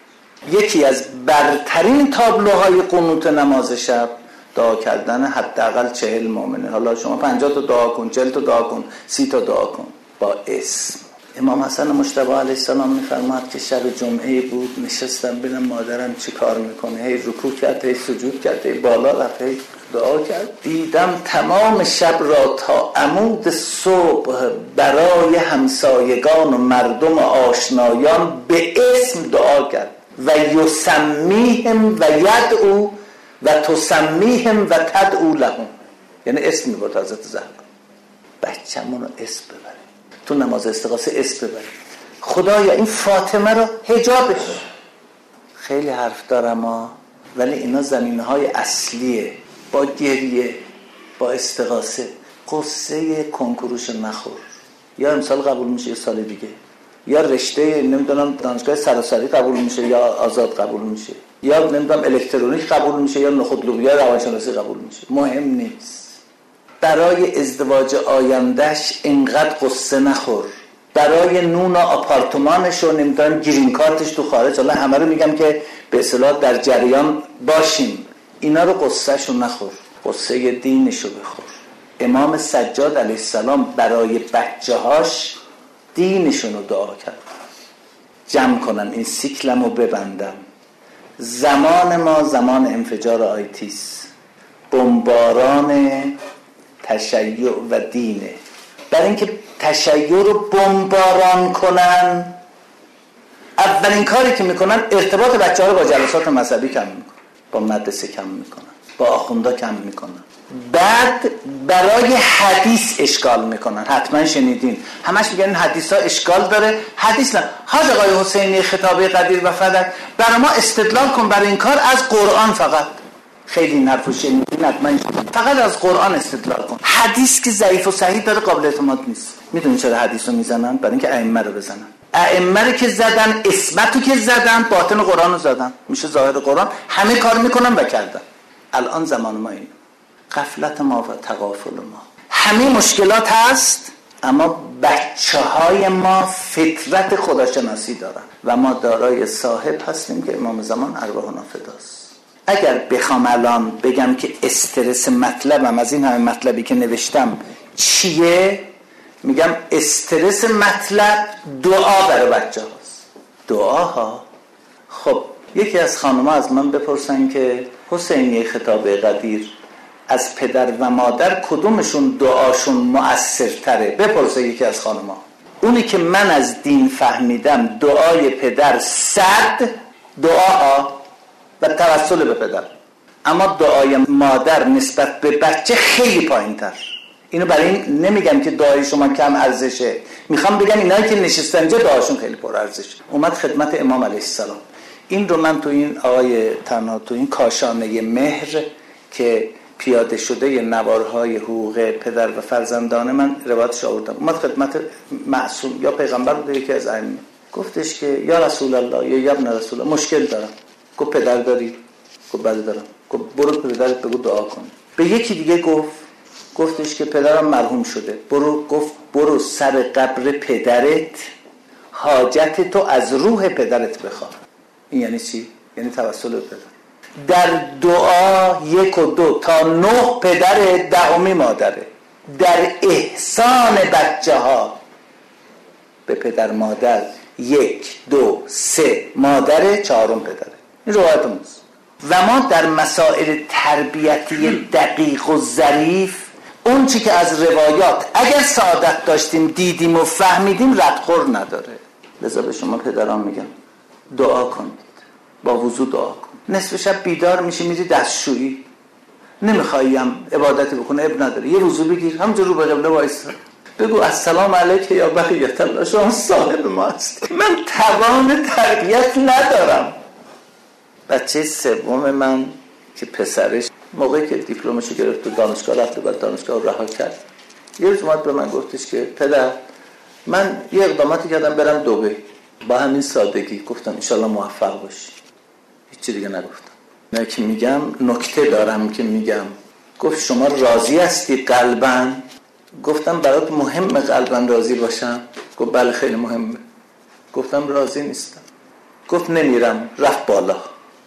یکی از برترین تابلوهای قنوت نماز شب دعا کردن حداقل چهل مؤمنه. حالا شما پنجاه تا دعا کن، چهل تا دعا کن، سی تا دعا کن با اسم. امام حسن مجتبی علیه السلام می‌فرماد که شب جمعه بود، نشستم ببینم مادرم چی کار میکنه. هی رکوع کرد، هی سجود کرد، هی بالا رفت، هی دعا کرد. دیدم تمام شب را تا عمود صبح برای همسایگان و مردم و آشنایان به اسم دعا کرد. و یسمیهم و یدعو و تسمیهم و تدعو لهم. یعنی اسم میبرد حضرت زهرا. بچه‌مون رو اسم ببریم، تو نماز استغاثه اسم ببریم. خدایا این فاطمه رو حجابش. خیلی حرف دارم ها، ولی اینا زمینه‌های اصلیه. با گریه، با استغاثه. قصه کنکوروش نخور. یا امسال قبول میشه یا سال دیگه، یا رشته نمیدونم دانشگاه سراسری قبول میشه یا آزاد قبول میشه، یا نمیدونم الکترونیک قبول میشه یا نخود لوبیا روانشناسی قبول میشه. مهم نیست. برای ازدواج آیندهش اینقدر قصه نخور. برای نون آپارتمانش و نمیدونم گرین کارتش تو خارج، حالا همه رو میگم که به اصطلاح در جریان باشیم. اینا رو قصهشو نخور، قصه دینشو بخور. امام سجاد علیه السلام برای بچه‌هاش دینشونو دعا کرد. جمع کنم این سیکلمو ببندم. زمان ما زمان انفجار آیتیس، بمباران تشیع و دینه. برای اینکه تشیع رو بمباران کنن، اولین کاری که میکنن ارتباط بچه‌ها رو با جلسات مذهبی کم میکنن، با مدرسه کم میکنن، با آخوندا کم میکنن. بعد برای حدیث اشکال میکنن. حتما شنیدین، همش میگن این حدیث ها اشکال داره. حدیث نه. حاج آقای حسینی خطابه قدیر و فدک، برای ما استدلال کن برای این کار از قرآن فقط. خیلی این حرفو شنیدین، حتما فقط از قرآن استدلال کن. حدیث که ضعیف و صحیح داره قابل اعتماد نیست. میدونین چرا حدیث رو میزنن؟ برای اینکه ائمه رو بزنن. ائمه رو که زدن، اسمتو که زدن، باطن قرآن رو زدن، میشه ظاهر قرآن. همه کار میکنن و کردن. الان زمان ما اینه. غفلت ما و تغافل ما. همه مشکلات هست، اما بچه های ما فطرت خداشناسی دارن و ما دارای صاحب هستیم که امام زمان ارواحنا فداست. اگر بخوام الان بگم که استرس مطلبم از این همه مطلبی که نوشتم چیه، میگم استرس مطلب دعا برای بچه هاست. دعا ها. خب یکی از خانم‌ها از من بپرسن که حسینی خطاب قدیر از پدر و مادر کدومشون دعاشون مؤثرتره؟ بپرسه یکی از خانم‌ها. اونی که من از دین فهمیدم دعای پدر صد دعاها و توسل به پدر، اما دعای مادر نسبت به بچه خیلی پایین‌تر. اینو برای این نمیگم که دعای شما کم ارزشه، میخوام بگم اینایی که نشستن اینجا دعاشون خیلی پر ارزشه. اومد خدمت امام علیه السلام. این رو من تو این آقای تنها تو این کاشانه مهر که پیاده شده ی نوارهای حقوق پدر و فرزندان من روایتش آوردم. اومد خدمت معصوم یا پیغمبر بود، یکی از ائمه، گفتش که یا رسول الله یا ابن رسول الله مشکل دارم. گفت پدر داری؟ گفت بله دارم. گفت برو پدرت بگو دعا کن. به یکی دیگه گفت گفتش که پدرم مرحوم شده، برو گفت برو سر قبر پدرت حاجت تو از روح پدرت بخواه. این یعنی چی؟ یعنی توسل به پدر. در دعا یک و دو تا نه پدر، دهمی مادره. در احسان بچه ها به پدر مادر یک دو سه مادره، چهارم پدره. این روایت ماست. و ما در مسائل تربیتی دقیق و ظریف اون چی که از روایات اگر سعادت داشتیم دیدیم و فهمیدیم ردخور نداره. لذا به شما پدران میگم دعا کنید، با وضو دعا کن. نصف شب بیدار میشی میری دستشویی، نمیخوایم عبادتی بکنه، اب نداره، یه وضو بگیر، همونجا رو به قبله وایسا، بگو السلام علیک یا بقیت الله، شما صاحب ما هستی، من توان تربیت ندارم. بچه سوم من که پسرش موقعی که دیپلمشو گرفت تو دانشگاه رفت، بعد دانشگاه رو رها کرد، یه روز اومد به من گفتش که پدر من یه اقداماتی کردم برم دبی. با همین سادگی گفتم انشالله موفق باشی، هیچی دیگه نگفتم. نه که میگم نکته دارم که میگم. گفت شما راضی هستی قلباً؟ گفتم برات مهمه قلباً راضی باشم؟ گفت بله خیلی مهمه. گفتم راضی نیستم. گفت نمیرم. رفت بالا.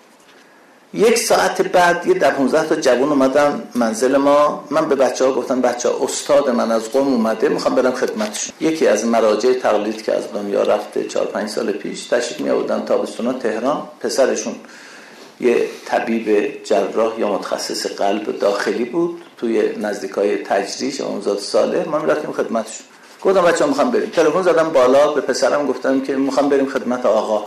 یک ساعت بعد یه ده پانزده تا جوان اومدن منزل ما. من به بچه ها گفتم بچه ها استاد من از قم اومده، میخوام برم خدمتشون. یکی از مراجع تقلید که از دنیا رفته چهار پنج سال پیش تشریف می آوردن تابستونا تهران. پسرشون یه طبیب جراح یا متخصص قلب داخلی بود توی نزدیکای تجریش امامزاده صالح. ما میرفتیم خدمتشون. گفتم بچه‌ها میخوام بریم. تلفن زدم بالا به پسرم گفتم که میخوام بریم خدمت آقا.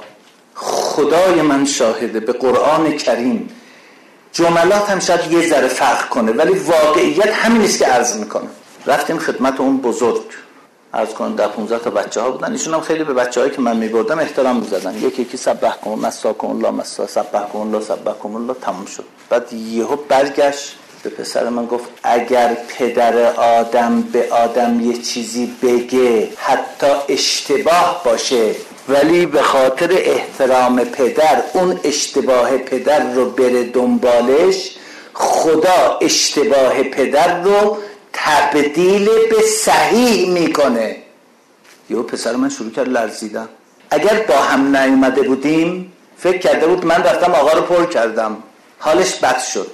خدای من شاهده به قرآن کریم جملات هم شاید یه ذره فرق کنه ولی واقعیت همین است که عرض میکنم. رفتیم خدمت اون بزرگ، عرض کنم ده پانزده تا بچه ها بودن. ایشون هم خیلی به بچه هایی که من میبردم احترام میزدن. یکی یکی سبح کن مساکن الله مسا سبح کن الله سبح کن الله تموم شد. بعد یهو برگشت به پسر من گفت اگر پدر آدم به آدم یه چیزی بگه حتی اشتباه باشه ولی به خاطر احترام پدر اون اشتباه پدر رو بره دنبالش، خدا اشتباه پدر رو تبدیل به صحیح میکنه. یهو پسر من شروع کرد لرزیدن. اگر با هم نیومده بودیم فکر کرده بود من رفتم آقا رو پر کردم، حالش بد شد.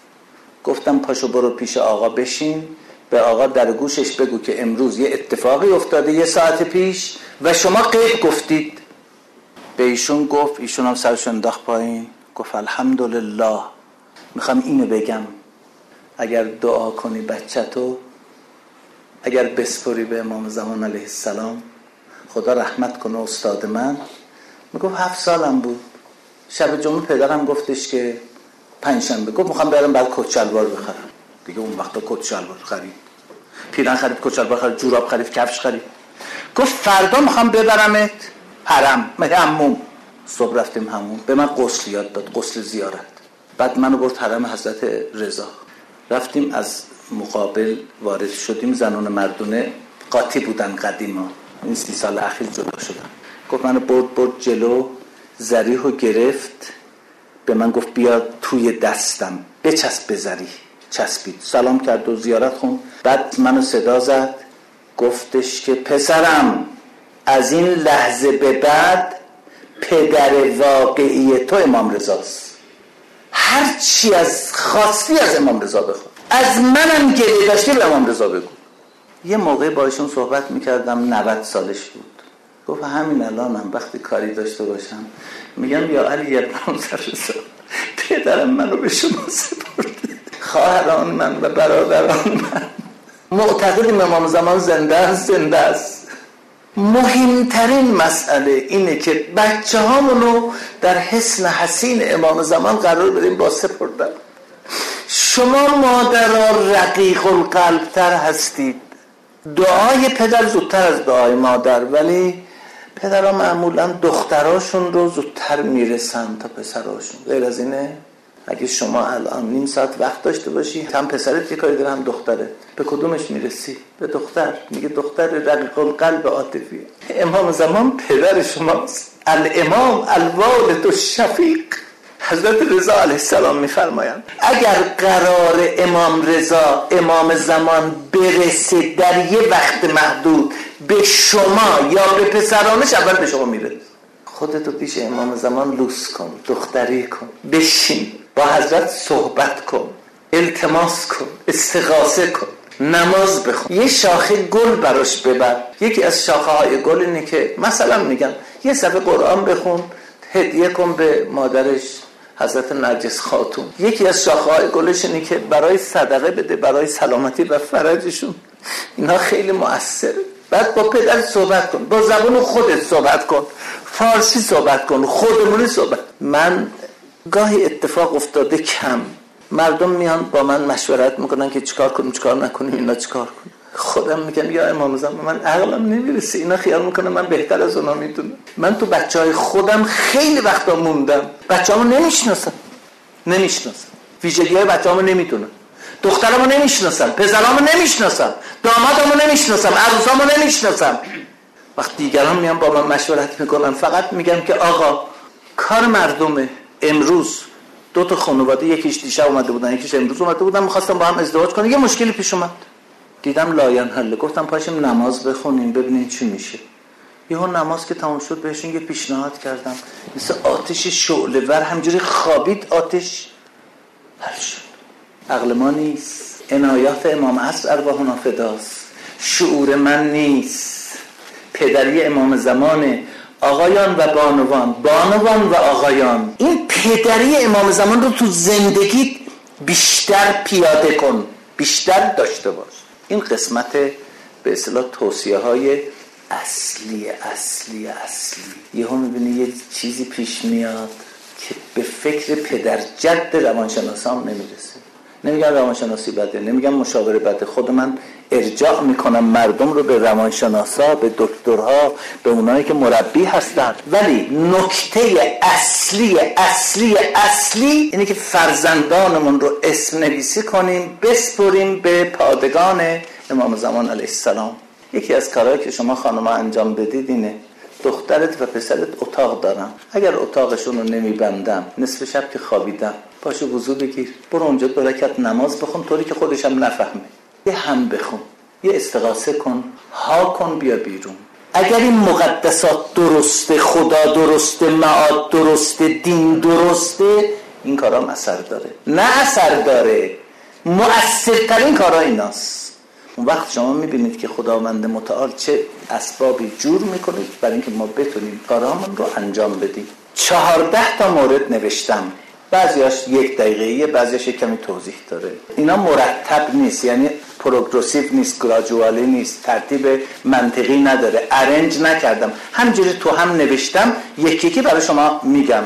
گفتم پاشو برو پیش آقا بشین، به آقا در گوشش بگو که امروز یه اتفاقی افتاده یه ساعت پیش و شما غیب گفتید. به ایشون گفت، ایشون هم سرش انداخت پایین، گفت الحمدلله. میخوام اینو بگم اگر دعا کنی بچه‌تو، اگر بسپری به امام زمان علیه السلام، خدا رحمت کنه استاد من. میگفت هفت سالم بود، شب جمعه پدرم گفتش که پنجشنبه، گفت میخوام برم بعد کت شلوار بخرم. دیگه اون وقتا کت شلوار خرید، پیرن خرید، کت شلوار خرید، جوراب خرید، کفش خرید. گفت فردا میخوام ببرمت حرم، حموم. صبح رفتیم حموم، به من غسل یاد داد، غسل زیارت. بعد منو برد حرم حضرت رضا. رفتیم از مقابل وارد شدیم، زنان مردونه قاطی بودن قدیما، این سی سال اخیر جدا شدن. گفت منو برد برد جلو، زریحو گرفت، به من گفت بیا توی دستم بچسب به زریح. چسبید، سلام کرد و زیارت خون. بعد منو صدا زد، گفتش که پسرم از این لحظه به بعد پدر واقعی تو امام رضاست، هر چی از خواستی از امام رضا بخواد، از منم گله داشتی به امام رضا بگو. یه موقع با ایشون صحبت میکردم، نود سالش بود. گفت همین الان هم وقتی کاری داشته باشم میگم یا علی ابن رضا پدرم منو به شما سپرده، خواهران من و برادران من معتقدیم امام زمان زنده است. زنده است. مهمترین مسئله اینه که بچه هامونو در حسن حسین امام زمان قرار بدیم با سپردن. شما مادرها رقیق القلب تر هستید. دعای پدر زودتر از دعای مادر، ولی پدرها معمولا دختراشون رو زودتر میرسن تا پسراشون. غیر از اینه؟ اگه شما الان نیم ساعت وقت داشته باشی، هم پسرت یه کاری داره هم دختره، به کدومش میرسی؟ به دختر. میگه دختر رقیق القلب عاطفی. امام زمان پدر شماست. الامام الوالد الشفیق. حضرت رضا علیه السلام میفرمایند اگر قرار امام رضا امام زمان برسه در یه وقت محدود به شما یا به پسرانش، اول به شما میره. خودتو پیش امام زمان لوس کن، دختری کن، بشین با حضرت صحبت کن، التماس کن، استغاثه کن، نماز بخون، یه شاخه گل براش ببر. یکی از شاخه های گل اینه که مثلا میگم یه صفحه قرآن بخون هدیه کن به مادرش حضرت نرگس خاتون. یکی از شاخه های گلش اینه که برای صدقه بده، برای سلامتی و فرجشون. اینا خیلی مؤثره. بعد با پدر صحبت کن، با زبان خودت صحبت کن، فارسی صحبت کن، خودمونی صحبت. من گاهی اتفاق افتاده کم مردم میان با من مشورت میکنن که چیکار کنیم چیکار نکنیم، اینا چیکار کنیم. خودم میگم یا امام زمان من عقلم نمیرسه، اینا خیال میکنه من بهتر از اونا میدونم. من تو بچهای خودم خیلی وقتا موندم، بچه‌امو نمیشناسم نمیشناسم ویژگی‌های بچه‌امو نمیدونم، دخترامو نمیشناسم، پسرامو نمیشناسم، دامادامو نمیشناسم، عروسامو نمیشناسم. وقتی دیگران میان با من مشورت میکنن فقط میگم که آقا کار مردمه. امروز دو تا خانواده، یکیش دیشب اومده بودن یکیش امروز اومده بودن، می‌خواستم با هم ازدواج کنن، یه مشکلی پیش اومد، دیدم لاین حله، گفتم پاشیم نماز بخونیم ببینیم چی میشه. یهو نماز که تمام شد بهشون یه پیشنهاد کردم، مثل آتش شعله ور همجوری خوابید آتش حل شد. عقل ما نیست، عنایات امام عصر ارواحنا فداست، شعور من نیست، پدری امام زمانه. آقایان و بانوان، بانوان و آقایان، این پدری امام زمان رو تو زندگی بیشتر پیاده کن، بیشتر داشته باش. این قسمت به اصطلاح توصیه های اصلی اصلی اصلی. یهو میبینی یه چیزی پیش میاد که به فکر پدر جد روانشناسا هم نمیرسه. نمیگم روانشناسی بده، نمیگم مشاوره بده، خود من ارجاع میکنم مردم رو به روانشناسا، به دکترها، به اونایی که مربی هستن، ولی نکته اصلی اصلی اصلی اینه که فرزندانمون رو اسم نویسی کنیم، بسپریم به پادگان امام زمان علیه السلام. یکی از کارهایی که شما خانم‌ها انجام بدید اینه، دخترت و پسرت اتاق دارن، اگر اتاقشون رو نمیبندم نصف شب که خوابیدم پاشو وضو بگیر، برو اونجا دو رکعت نماز بخون طوری که خودشم نفهمه، یه هم بخون، یه استغاثه کن، ها کن، بیا بیرون. اگر این مقدسات درسته، خدا درسته، معاد درسته، دین درسته، این کارام اثر داره. نه اثر داره، مؤثرترین کارا ایناست. اون وقت شما میبینید که خداوند متعال چه اسبابی جور میکنه برای اینکه ما بتونیم کارامون رو انجام بدیم. چهارده تا مورد نوشتم، بعضیاش یک دقیقه‌ایه، بعضیاش کمی توضیح داره. اینا مرتب نیست، یعنی پروگرسیو نیست، گراجوالی نیست، ترتیب منطقی نداره، ارنج نکردم، همجوری تو هم نوشتم، یکی یکی برای شما میگم.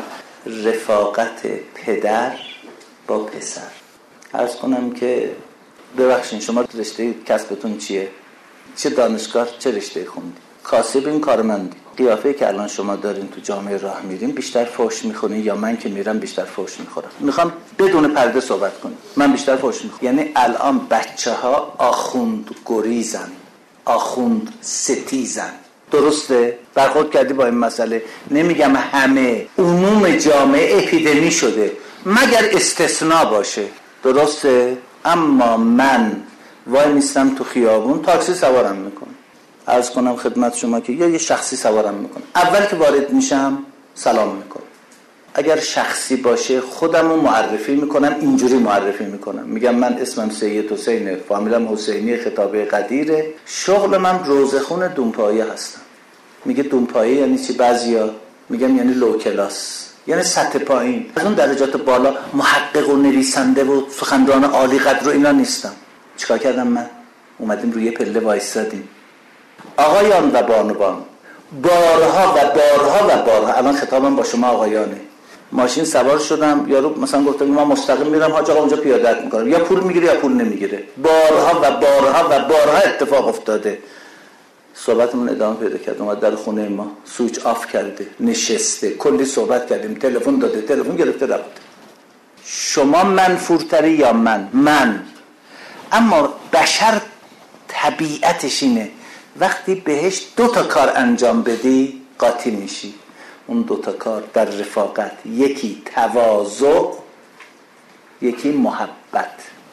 رفاقت پدر با پسر. عرض کنم که ببخشید شما رشته کسبتون چیه؟ چه دانشگاه، چه رشته خوندی؟ کاسبین، کارمندی. قیافه‌ای که الان شما دارین تو جامعه راه میرین بیشتر فحش میخونی یا من که میرم بیشتر فحش میخورم؟ میخوام بدون پرده صحبت کنیم. من بیشتر فحش میخورم. یعنی الان بچه‌ها آخوند گریزن، آخوند ستیزن. درسته؟ برخورد کردی با این مسئله؟ نمیگم همه، عموم جامعه اپیدمی شده مگر استثناء باشه. درسته؟ اما من وای میستم تو خیابون تاکسی سوارم میکنم، عرض کنم خدمت شما که یا یه شخصی سوارم میکنم، اول که وارد میشم سلام میکنم. اگر شخصی باشه خودم رو معرفی میکنم، اینجوری معرفی میکنم، میگم من اسمم سید حسینه، فامیلم حسینی، خطابه قدیره، شغل من روزخون دونپایه هستم. میگه دونپایه یعنی چی؟ بعضیا میگم یعنی لو کلاس، یعنی سطح پایین. از اون درجات بالا محقق و نویسنده و سخنران عالی قدر و اینا نیستم. چیکار کردم من؟ اومدیم روی پله وایسادیم. آقایان و بانوان، بارها و بارها و بارها، الان خطابم با شما آقایانه، ماشین سوار شدم، یارو مثلا گفتم من مستقیم میرم حاج آقا اونجا پیاده‌ات میکنم، یا پول میگیره یا پول نمیگیره. بارها و بارها و بارها اتفاق افتاده. صحبتمون ادامه پیدا کرد، اومد در خونه ما سویچ آف کرده، نشسته، کلی صحبت کردیم، تلفن داده، تلفن گرفته رفته. شما منفورتری یا من؟ من. اما بشر طبیعتش اینه وقتی بهش دو تا کار انجام بدی قاطی میشی. اون دو تا کار در رفاقت، یکی تواضع، یکی محبت.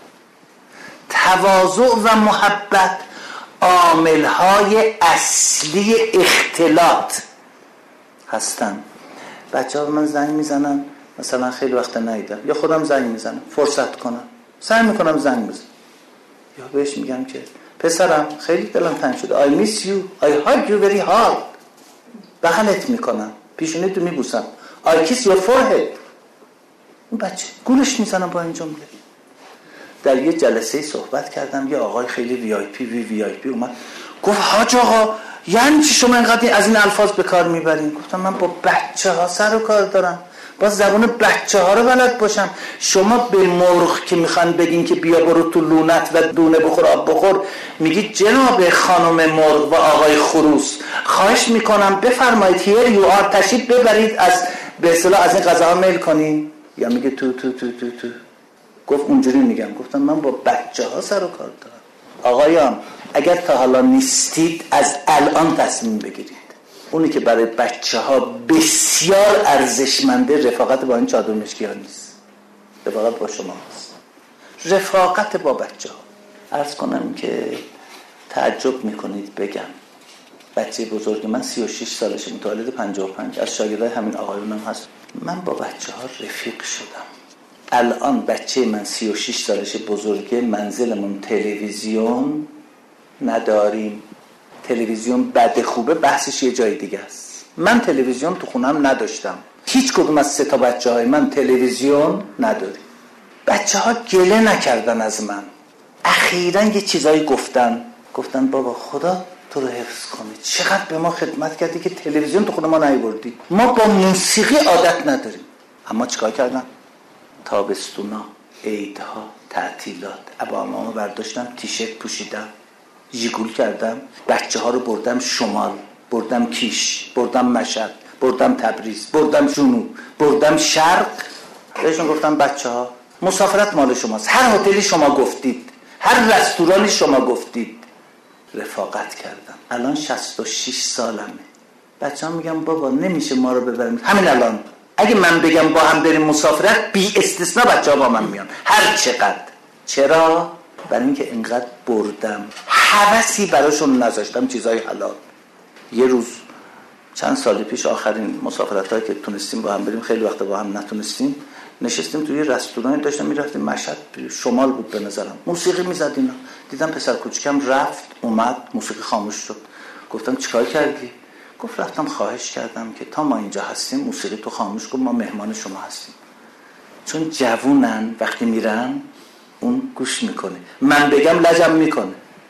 تواضع و محبت عامل‌های اصلی اختلاط هستن. بچه‌ها من زنگ میزنن، مثلا خیلی وقت ندیدم، یا خودم زنگ میزنم فرصت کنم، سعی میکنم زنگ بزنم، یا بهش میگم که پسرم خیلی دلم تنگ شده، I miss you, I hug you very hard. بغلت میکنم، پیشونی تو میبوسم، I kiss your forehead. اون بچه گولش میزنم با این جمله. در یه جلسه صحبت کردم، یه آقای خیلی وی آی پی وی وی آی پی اومد گفت حاج آقا یعنی چی شما اینقدر از این الفاظ به کار میبرین؟ گفتم من با بچه ها سر و کار دارم، با زبان بچه ها رو بلد باشم. شما به مرغ که میخوان بگین که بیا برو تو لونت و دونه بخور آب بخور، میگی جناب خانم مرغ و آقای خروس خواهش میکنم بفرمایید هیر یو آر، تشریف ببرید از به اصطلاح از این غذاها میل کنین، یا میگه تو تو تو تو تو. گفت اونجوری میگم. گفتم من با بچه ها سر و کار دارم. آقایان اگر تا حالا نیستید از الان تصمیم بگیرید. اونی که برای بچه ها بسیار ارزشمنده رفاقت با این چادر مشکی ها نیست، رفاقت با شما هست. رفاقت با بچه ها. عرض کنم که تعجب میکنید بگم بچه بزرگ من سی و شش سالشه، متولد پنجاه و پنج، از شاگردای همین آقایونم هست. من با بچه ها رفیق شدم. الان بچه من سی و شش سالشه بزرگه، منزلمون تلویزیون نداریم. تلویزیون بد خوبه بحثش یه جای دیگه است. من تلویزیون تو خونم نداشتم، هیچ کدوم از سه تا بچه های من تلویزیون نداریم. بچه ها گله نکردن از من، اخیراً یه چیزایی گفتن گفتن بابا خدا تو رو حفظ کنه، چقدر به ما خدمت کردی که تلویزیون تو خونه ما نیاوردی، ما با موسیقی عادت نداریم. اما چیکار کردن؟ تابستونا، عیدها، تعطیلات، عبایامو برداشتم، تیشرت پوشیدم، ژیگول کردم، بچه ها رو بردم شمال، بردم کیش، بردم مشهد، بردم تبریز، بردم جنوب، بردم شرق. بهشون گفتم بچه ها مسافرت مال شماست، هر هتلی شما گفتید، هر رستورانی شما گفتید. رفاقت کردم. الان شصت و شش سالمه. بچه ها میگم بابا نمیشه ما رو ببریم همین الان. اگه من بگم با هم بریم مسافرت، بی استثنا بچه ها با من میان، هر چقدر. چرا؟ برای اینکه اینقدر بردم، هوسی براشون نذاشتم چیزای حلال. یه روز چند سال پیش آخرین مسافرت هایی که تونستیم با هم بریم، خیلی وقت با هم نتونستیم، نشستیم توی رستورانی داشتم میرفتیم مشهد، شمال بود به نظرم، موسیقی میزد اینا. دیدم پسر کوچکم رفت اومد، موسیقی خاموش شد. گفتم چیکار کردی؟ گفت رفتم خواهش کردم که تا ما اینجا هستیم موسیقی تو خاموش کن، ما مهمان شما هستیم. چون جوونن وقتی میرن اون گوش میکنه، من بگم لجم میکنه.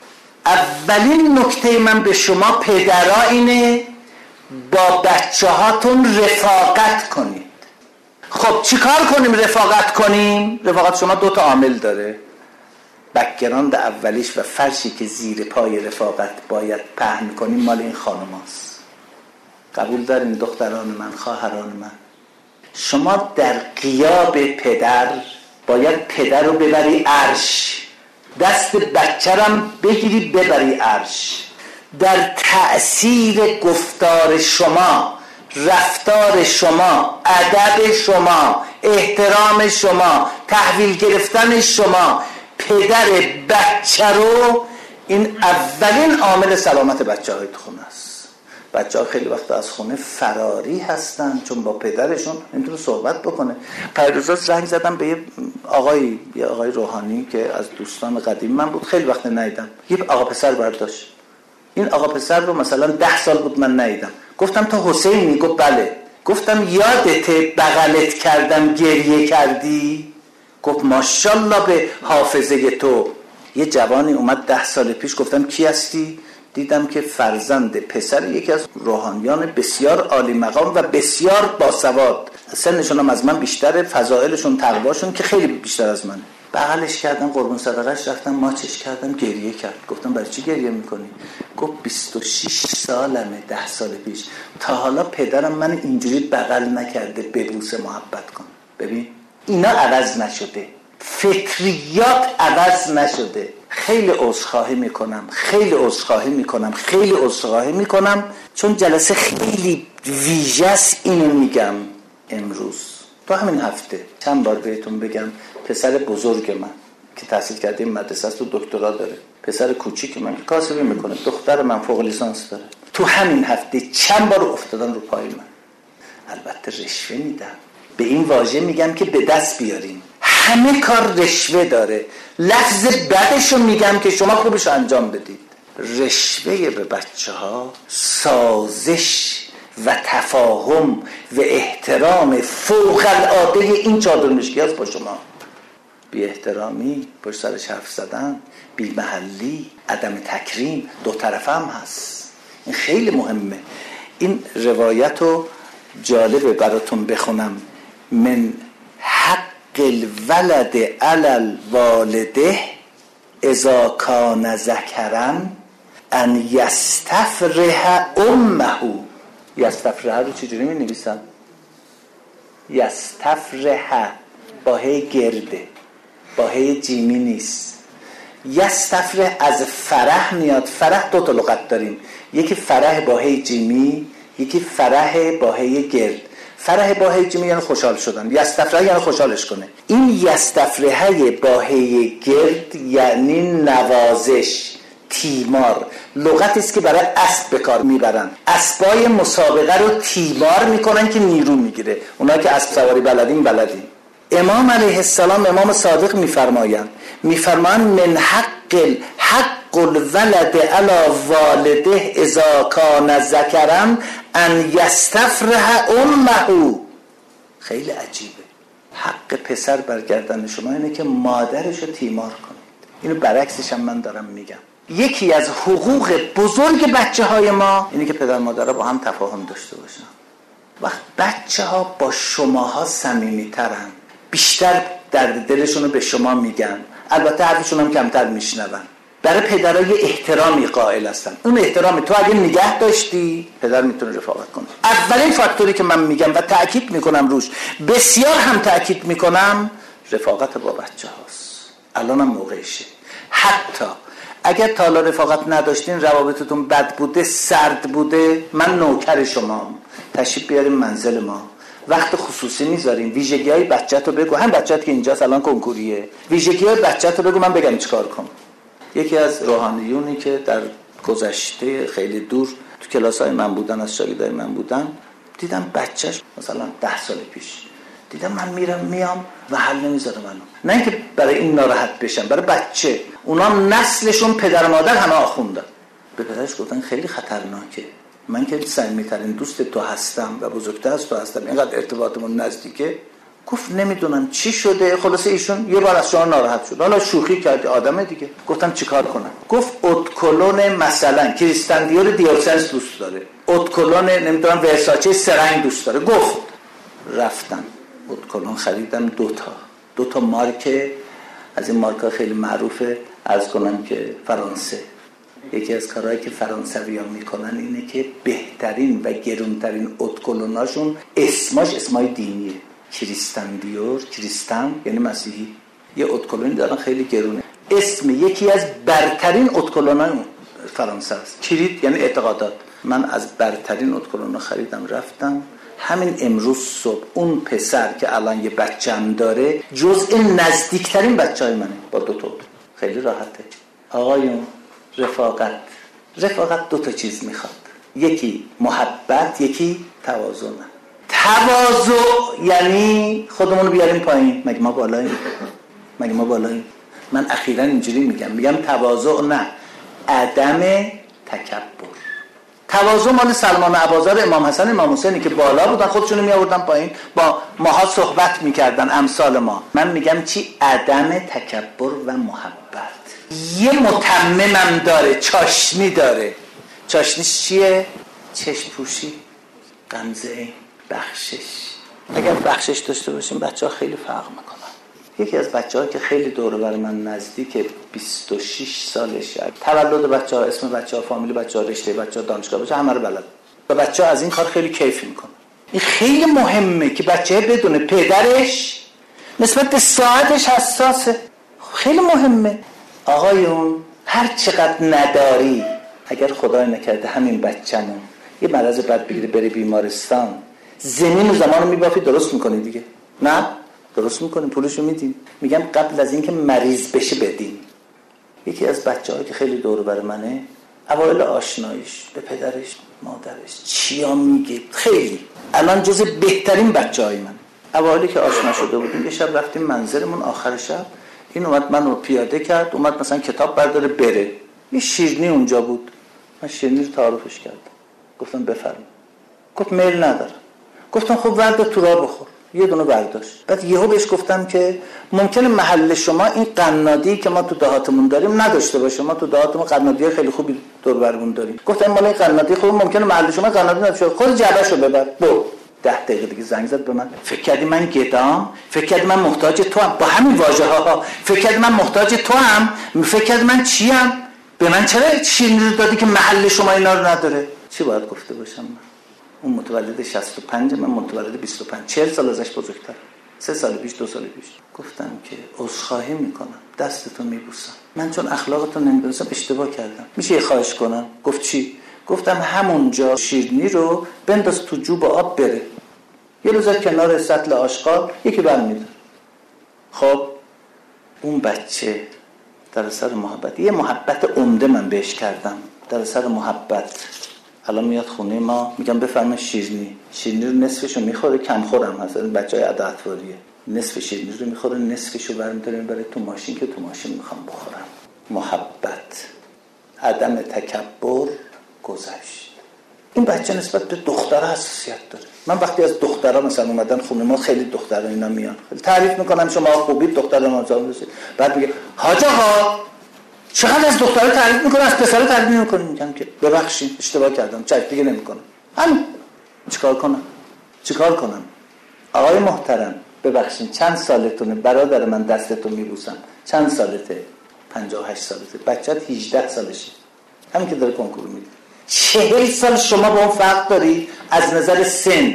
اولین نکته من به شما پدرها اینه با بچه هاتون رفاقت کنید. خب چی کار کنیم رفاقت کنیم؟ رفاقت شما دو تا عامل داره. بک‌گراند اولیش و فرشی که زیر پای رفاقت باید پهن کنیم مال این خانم هاست. قبول دارین دختران من، خواهران من؟ شما در غیاب پدر باید پدر رو ببری عرش، دست بچه‌رم بگیری ببری عرش. در تأثیر گفتار شما، رفتار شما، ادب شما، احترام شما، تحویل گرفتن شما پدر بچه رو، این اولین عامل سلامت بچه های تو خونه است. بچه ها خیلی وقت از خونه فراری هستن چون با پدرشون نمیتونه صحبت بکنه. پیروزا زنگ زدم به یه آقای یه آقای روحانی که از دوستان قدیم من بود، خیلی وقت ندیدم. یه آقا پسر برداشت این آقا پسر رو مثلا ده سال بود من ندیدم. گفتم تو حسینی؟ گفت بله. گفتم یادته بغلت کردم گریه کردی؟ گفت ماشاءالله به حافظه تو. یه جوانی اومد ده سال پیش، گفتم کی هستی؟ دیدم که فرزند پسر یکی از روحانیان بسیار عالی مقام و بسیار باسواد، سنشون هم از من بیشتره، فضائلشون تقواشون که خیلی بیشتر از من. بغلش کردم، قربون صدقش رفتم، ماچش کردم، گریه کرد. گفتم برای چی گریه میکنی؟ گفت بیست و شش سالمه، ده سال پیش تا حالا پدرم من اینجوری بغل نکرده ببوسه محبت کن. ببین اینا عوض نشده، فطریات عوض نشده. خیلی عذرخواهی میکنم، خیلی عذرخواهی میکنم، خیلی عذرخواهی میکنم چون جلسه خیلی ویژه است. اینو میگم امروز تو همین هفته چند بار بهتون بگم. پسر بزرگ من که تحصیل کرده این مدرسه است و دکترا داره، پسر کوچیک من که کاسبی میکنه، دختر من فوق لیسانس داره، تو همین هفته چند بار افتادن رو پای من. البته رشوه میدم، به این واژه میگم که به دست بیارین. همه کار رشوه داره، لفظ بدشو میگم که شما خوبشو انجام بدید. رشوه به بچه ها سازش و تفاهم و احترام فوق العاده این چادرمشکی هست با شما. بی احترامی، پشت سرش حرف زدن، بی محلی، عدم تکریم دو طرفه هم هست. این خیلی مهمه. این روایت رو جالبه براتون بخونم. من حق الولد علی الوالده اذا کان ذکرا ان یستفرح امه. یستفرح رو چجوری می نویسم؟ یستفرح با هی گرده، با هی جیمی نیست. یستفرح از فرح میاد. فرح دو تا لغت داریم، یکی فرح با هی جیمی، یکی فرح با هی گرد. فرح با هی جیمی یعنی خوشحال شدن، یستفرح یعنی خوشحالش کنه. این یستفرح با هی گرد یعنی نوازش، تیمار. لغتی است که برای اسب به کار میبرن. اسبای مسابقه رو تیمار میکنن که نیرو میگیره. اونا که اسب سواری بلدین بلدین. امام علیه السلام، امام صادق میفرمایند میفرمایند من حق حق الولد علی والده اذا کان ذکرا ان یستفرح امه. خیلی عجیبه. حق پسر برگردن شما اینه که مادرش رو تیمار کنید. اینو برعکسش هم من دارم میگم. یکی از حقوق بزرگ بچه های ما اینه که پدر مادرها با هم تفاهم داشته باشن. وقت بچه ها با شماها صمیمی ترن، بیشتر درد دلشون رو به شما میگن، البته حرفشون هم کمتر میشنون. برای پدرای احترامی قائل هستن. اون احترامی تو اگه نگه داشتی پدر میتونه رفاقت کنه. اولین فاکتوری که من میگم و تأکید میکنم روش، بسیار هم تأکید میکنم، رفاقت با بچه هاست. الان هم موقعشه. حتی اگر تا حالا رفاقت نداشتین، روابطتون بد بوده، سرد بوده، من نوکر شمام. تشریف بیاریم منزل ما، وقت خصوصی میذاریم. ویژگی های بچه‌تو بگو. هم بچه‌ت که اینجاست الان کنکوریه، ویژگی های بچه‌تو بگو، من بگم چیکار کنم. یکی از روحانیونی که در گذشته خیلی دور تو کلاس‌های من بودن، از شاگردای من بودن، دیدم بچه‌ش مثلا ده سال پیش، دیدم من میرم میام و حل نمیذاره منو. نه اینکه برای این ناراحت بشم، برای بچه. اونا نسلشون پدر مادر همه آخوندن. به پدرش گفتن خیلی خطرناکه، من که صمیمی‌ترین دوست تو هستم و بزرگتر از تو هستم، اینقدر ارتباطمون نزدیکه. گفت نمیدونم چی شده. خلاصه ایشون یه بار از شما ناراحت شد، حالا شوخی کرد، آدمه دیگه. گفتم چیکار کنم؟ گفت ادکلون مثلا کریستین دیور دیورسنس دوست داره، ادکلون نمیدونم ورساچه سرنگ دوست داره. گفت رفتم ادکلون خریدم، دو تا دو تا مارک از این مارک‌ها خیلی معروفه. عرض کنم که فرانسه، یکی از کارهایی که فرانسوی‌ها میکنن اینه که بهترین و گرونترین ادکلوناشون اسماش اسمای دینیه. کریستین دیور، کریستین یعنی مسیحی. یه ادکلونی دارن خیلی گرونه، اسم یکی از برترین ادکلونای فرانسه است. کرید یعنی اعتقادات. من از برترین ادکلونا خریدم، رفتم همین امروز صبح اون پسر که الان یه بچه‌م داره جزء نزدیکترین بچه‌های منه، با دو تا. خیلی راحته. آقایون، رفاقت رفاقت دو تا چیز میخواد، یکی محبت، یکی تواضع. تواضع یعنی خودمون رو بیاریم پایین. مگه ما بالاییم؟ مگه ما بالاییم؟ من اخیراً اینجوری میگم، میگم تواضع نه، عدم تکبر. تواضع مال سلمان اباذر، امام حسن، امام حسینی که بالا بودن خودشونو می آوردن پایین، با ماها صحبت میکردن امثال ما. من میگم چی؟ عدم تکبر و محبت. یه متممم داره، چاشنی داره. چاشنیش چیه؟ چشم پوشی، غمزه، بخشش. اگر بخشش داشته باشیم بچه ها خیلی فرق میکنن. یکی از بچه ها که خیلی دوره برای من نزدیک، بیست و شش سالشه، تولد بچه ها، اسم بچه ها، فامیل بچه ها، رشته بچه ها، دانشگاه بچه ها، همه رو بلد و بچه ها از این کار خیلی کیف میکنن. این خیلی مهمه که بچه بدونه پدرش نسبت به ساعتش حساسه. خیلی مهمه. آقایون هر چقدر نداری، اگر خدای نکرده همین بچه‌مون یه مرض بد بگیره بره بیمارستان، زمین و زمان رو میبافی درست میکنی دیگه؟ نه؟ درست میکنیم، پولشو میدیم. میگم قبل از اینکه مریض بشه بدیم. یکی از بچه‌ها که خیلی دور بر منه، اوایل آشناییش به پدرش مادرش چیا میگه، خیلی الان جز بهترین بچه‌های من. اوایلی که آشنا شده بودیم، یه شب رفتیم منزلمون، آخر شب این اومد منو پیاده کرد، اومد مثلا کتاب برداره بره. یه شیرینی اونجا بود، من شیرینی رو تعارفش کردم، گفتم بفرمایید. گفت میل ندارم. گفتم خب ورد تو راه بخور. یه دونه برداشت. بعد یهو بهش گفتم که ممکنه محل شما این قنادی که ما تو دهاتمون داریم نداشته باشه، ما تو دهاتمون قنادی خیلی خوبی دور برمون داریم. گفتم مال این قنادی خوب، ممکنه محل شما قنادی نداشته، خود جعبه‌شو ببر. برو. ده دقیقه دیگه زنگ زد به من. فکر کردی من گدام؟ فکر کردی من محتاج تو ام؟ با همین واژه‌ها فکر کردی من محتاج تو ام؟ فکر کردی من چیم؟ به من چرا شیرینی رو دادی که محل شما اینا رو نداره؟ چی باید گفته باشم من؟ اون متولد شصت و پنج، من متولد بیست و پنج، چهل سال ازش بزرگتر. سه سال پیش، دو سال پیش گفتم که عذرخواهی میکنم، دستتو میبوسم، من چون اخلاقتو نمیدونستم اشتباه کردم، میشه یه خواهش کنم؟ گفت چی؟ گفتم همونجا شیرینی رو بنداز تو جوب آب بره، یه روز کنار سطل آشغال یکی برمی‌داره. خب اون بچه در اثر محبت، یه محبت عمده من بهش کردم، در اثر محبت الان میاد خونه ما، میگم بفرمایید شیرینی، شیرینی رو نصفشو میخوره، کم خورم هست، بچهای عدالتواریه، نصف شیرینی رو میخوره، نصفشو برمی‌داره میبره تو ماشین که تو ماشین میخوام بخورم. محبت، عدم تکبر، گذشت. این بچه نسبت به دخترها حساسیت داره. من وقتی از دخترها مثلا اومدن خونه ما، خیلی دخترها اینا میان تعریف میکنم شما خوبید، دختر ما جان رسید، بعد میگه حاج آقا چقدر از دخترها تعریف میکنه، از پسرها تعریف نمیکنه. میگم که ببخشید اشتباه کردم، چک دیگه نمیکنم. همین. چیکار کنم؟ چیکار کنم؟ آقای محترم ببخشید چند سالتونه؟ برادر من دستتو میبوسم. چند سالته؟ پنجاه و هشت سالته. بچه‌ت هجده سالشه. همین که داره کنکور میده. چهل سال شما با اون فرق داری از نظر سن،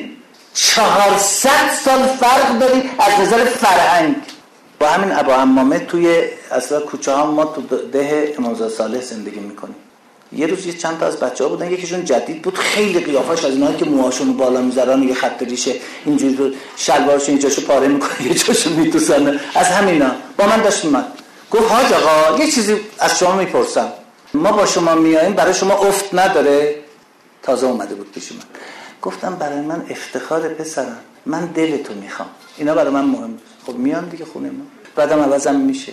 چهارصد سال فرق داری از نظر فرهنگ. با همین ابا عمامه توی اصلا کوچه ها ما تو ده امام صالح زندگی میکنیم. یه روز یه چند تا از بچه ها بودن، یکیشون جدید بود، خیلی قیافش از اینایی که موهاشونو بالا میذارن، یه خط ریشه اینجوری رو شلوارشون اینجاشو پاره میکنه، یه جاشو میتوسنه، از همینا با من داشت میمد. گفت حاج آقا یه چیزی از شما میپرسم، ما با شما میاییم برای شما افت نداره؟ تازه اومده بود پیش من. گفتم برای من افتخار پسرم، من دلتو میخوام، اینا برای من مهم. خب میان دیگه خونه ما، بعدم عوضم میشه.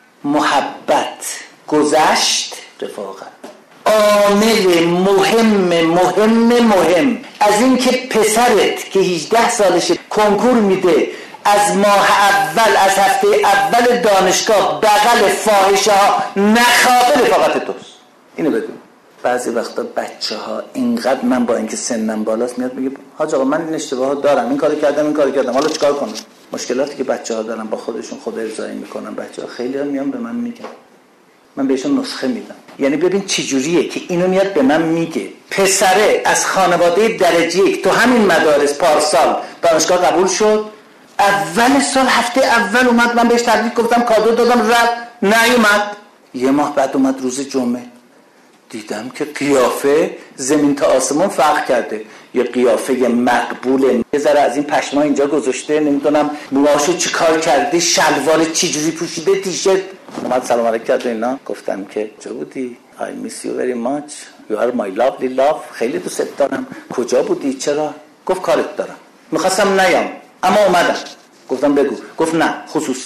محبت، گذشت، رفاقت، عامل مهم مهم مهم از این که پسرت که هجده سالشه کنکور میده، از ماه اول، از هفته اول دانشگاه بغل فاحشه ها نخوابه، رفاقت توست. اینو بدون. بعضی وقتا بچه ها اینقدر، من با اینکه سنم بالاست میاد میگه حاج آقا من این اشتباهات دارم، این کارو کردم این کارو کردم، حالا چیکار کنم؟ مشکلاتی که بچه ها دارن با خودشون خود ارضایی میکنن، بچه ها خیلی ها میان به من میگن، من بهشون نسخه میدم. یعنی ببین چی جوریه که اینو میاد به من میگه، پسره از خانواده درجه یک تو همین مدارس پارسال دانشگاه قبول شد، اول سال هفته اول اومد، من بهش تبریک گفتم، کادو دادم، رفت نیومد. یه ماه بعد اومد روز جمعه، دیدم که قیافه زمین تا آسمون فرق کرده، یه قیافه مقبوله، یه ذره از این پشما اینجا گذاشته، نمیدونم موهاشو چیکار کرده، شلوار چی جوری پوشیده، تیشرت. اومد سلام علیک کرد و اینا. گفتم که کجا بودی؟ I miss you very much. You are my lovely love. خیلی دوست دارم. کجا بودی؟ چرا؟ گفت کارت دارم. میخواستم نیام اما اومدم. گفتم بگو. گفت نه خصوصی.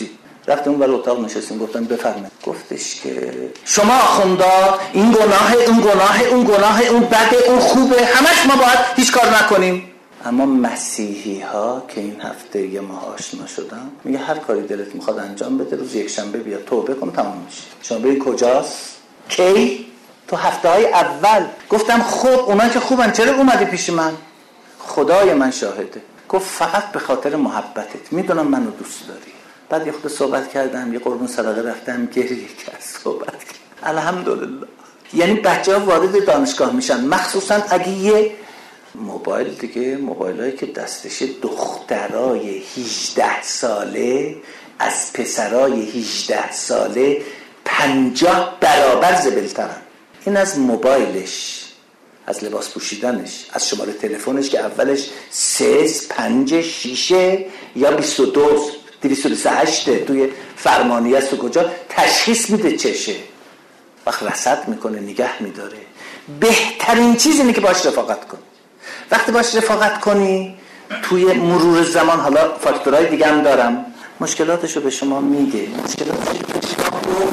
رفتم اون ور اتاق نشستیم، گفتم بفرمایید. گفتش که شما آخوندا این گناه اون گناه اون گناه اون بده اون خوبه، همش ما باید هیچ کار نکنیم. اما مسیحی ها که این هفته یه ماه آشنا شدن، میگه هر کاری دلت میخواد انجام بده، روز یک شنبه بیا توبه کن تمام میشه. شما ببین کجاست؟ کی؟ تو هفته های اول. گفتم خب اونا که خوبن چرا اومدی پیش من؟ خدای من شاهده. گفت فقط به خاطر محبتت، میدونم منو دوست داری. بعد یه خود صحبت کردم، یه قربون صدقه رفتم، گریه کرد، صحبت کرد. الحمدلله. یعنی بچه‌ها وارد دانشگاه میشن، مخصوصا اگه یه موبایل دیگه، موبایلایی که دستش دخترای هجده ساله از پسرای هجده ساله پنجاه برابر زبلترن. این از موبایلش، از لباس پوشیدنش، از شماره تلفنش که اولش سه، پنج، شیشه یا بیست و دو، دویست و بیست و هشت توی فرمانیه است و کجا تشخیص میده چشه. وقت رصد میکنه، نگه میداره. بهترین چیز اینه که باش رفاقت کن. وقتی باش رفاقت کنی توی مرور زمان، حالا فاکتورهای دیگه هم دارم، مشکلاتشو به شما میگه، مشکلاتشو به شما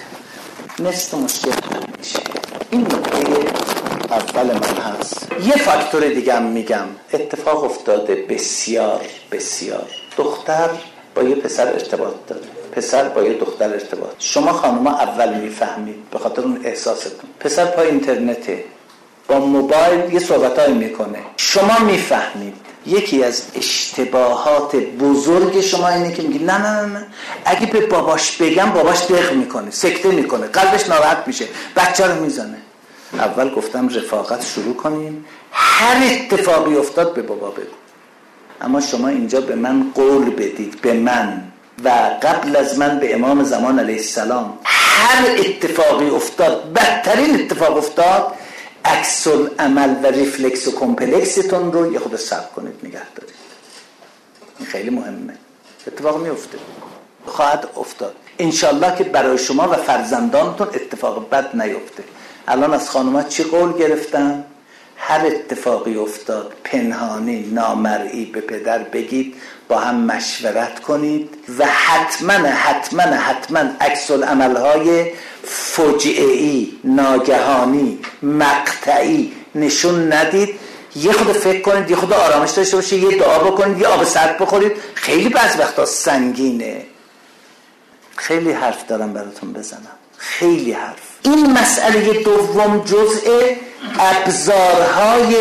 نصف مشکل حل میشه. این نکته اول من هست. یه فاکتور دیگه هم میگم اتفاق افتاده بسیار بسیار. دختر با یه پسر ارتباط داره، پسر با یه دختر ارتباط. شما خانوما اول میفهمید به خاطر اون احساستون. پسر پای اینترنته، با موبایل یه صحبتایی میکنه، شما میفهمید. یکی از اشتباهات بزرگ شما اینه که میگی نه نه نه اگه به باباش بگم باباش دق میکنه، سکته میکنه، قلبش ناراحت میشه، بچه رو میزنه. اول گفتم رفاقت شروع کنیم، هر اتفاقی افتاد به بابا بگو. اما شما اینجا به من قول بدید، به من و قبل از من به امام زمان علیه السلام، هر اتفاقی افتاد، بدترین اتفاق افتاد، عکس العمل و ریفلکس و کمپلکستون رو یه خود صبر کنید، نگه دارید. این خیلی مهمه. اتفاق میفته، خواهد افتاد انشالله که برای شما و فرزندانتون اتفاق بد نیفته. الان از خانوما چی قول گرفتم؟ هر اتفاقی افتاد پنهانی نامرئی به پدر بگید، با هم مشورت کنید و حتما حتما حتما عکس العمل‌های فجعه‌ای، ناگهانی، مقطعی نشون ندید. یه خود فکر کنید، یه خود آرامش داشته باشید، یه دعا بکنید، یه آب سرد بخورید. خیلی بعض وقتا سنگینه. خیلی حرف دارم براتون بزنم، خیلی حرف. این مسئله دوم جزء ابزارهای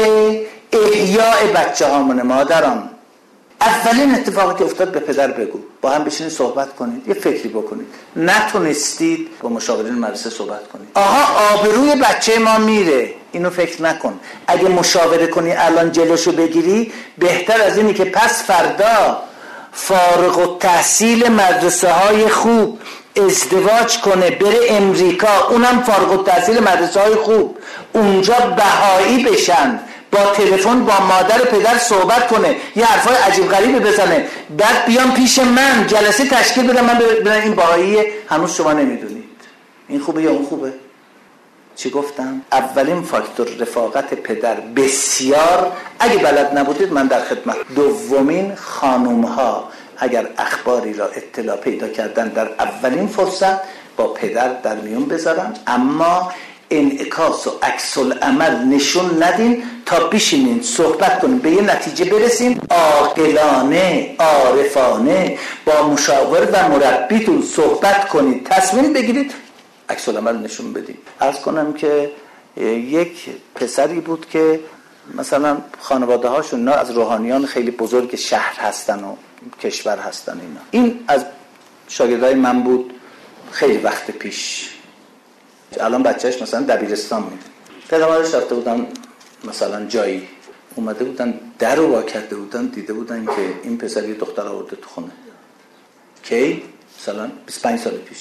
احیاء بچه هامونه. مادران اولین اتفاقی که افتاد به پدر بگو، با هم بشینید صحبت کنید، یه فکری بکنید. نتونستید با مشاورین مدرسه صحبت کنید. آها آبروی بچه ما میره، اینو فکر نکن. اگه مشاوره کنی الان جلوشو بگیری، بهتر از اینی که پس فردا فارغ التحصیل مدرسه های خوب ازدواج کنه بره امریکا، اونم فارغ التحصیل مدرسه های خوب، اونجا بهایی بشن، با تلفن با مادر پدر صحبت کنه، یه حرفای عجیب غریبی بزنه، بعد بیان پیش من جلسه تشکیل بدم، من ببینم این بهاییه، هنوز شما نمیدونید این خوبه یا اون خوبه. چی گفتم؟ اولین فاکتور رفاقت پدر بسیار، اگه بلد نبودید من در خدمت. دومین، خانوم ها اگر اخباری را اطلاع پیدا کردن در اولین فرصت با پدر در میون بذارن، اما انعکاس و عکس العمل نشون ندین تا بشینین صحبت کنین به یه نتیجه برسین، عاقلانه عارفانه با مشاور و مربیتون صحبت کنید، تصمیم بگیرید، عکس العمل نشون بدید. عرض کنم که یک پسری بود که مثلا خانواده هاشون نه از روحانیان خیلی بزرگ شهر هستن و کشور هستن اینا. این از شاگردای من بود خیلی وقت پیش. الان بچهش مثلا دبیرستان میده. پدرمادرش رفته بودن مثلا جایی، اومده بودن در رو وا کرده بودن، دیده بودن که این پسر یه دختر آورده تو خونه. کی؟ مثلا بیست و پنج سال پیش.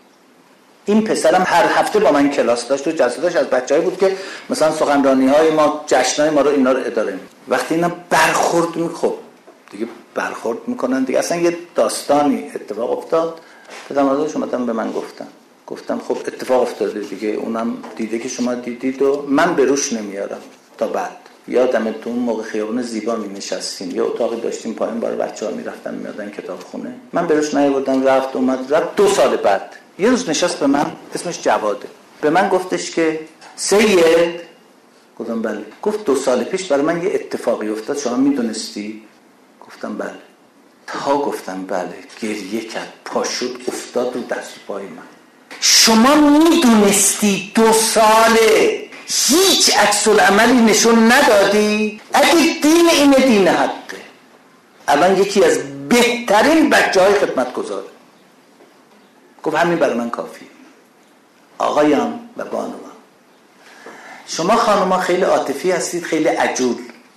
این پسرم هر هفته با من کلاس داشت و جلسه‌اش از بچه‌ای بود که مثلا سخنرانی‌های ما، جشن‌های ما رو اینا رو اداره می‌کنه. وقتی اینا برخورد می‌خوب دیگه برخورد می‌کنن دیگه، اصلا یه داستانی اتفاق افتاد. پدرمادرش اومدن به من گفتن گفتم خب اتفاق افتاده دیگه، اونم دیده که شما دیدید و من به روش نمیارم تا بعد. یادم تو اون موقع خیابون زیبا می نشستیم، یه اتاقی داشتیم پایین، برای بچه‌ها میرفتن میادن کتابخونه. من بهش نیاوردم، رفت اومد رفت. دو سال بعد یه روز نشست به من، اسمش جواده، به من گفتش که سید، گفتم بله. گفت دو سال پیش برای من یه اتفاقی افتاد، شما میدونستی؟ گفتم بله. تا گفتم بله گریه کرد، پا شد افتاد رو دست پای من. شما میدونستی دو ساله هیچ عکس العملی نشون ندادی؟ اگه دین اینه دین حقه. الان یکی از بهترین بچه های خدمتگزاره. گفت همین برای من کافی. آقایان و بانوان، شما خانوما خیلی عاطفی هستید، خیلی عجول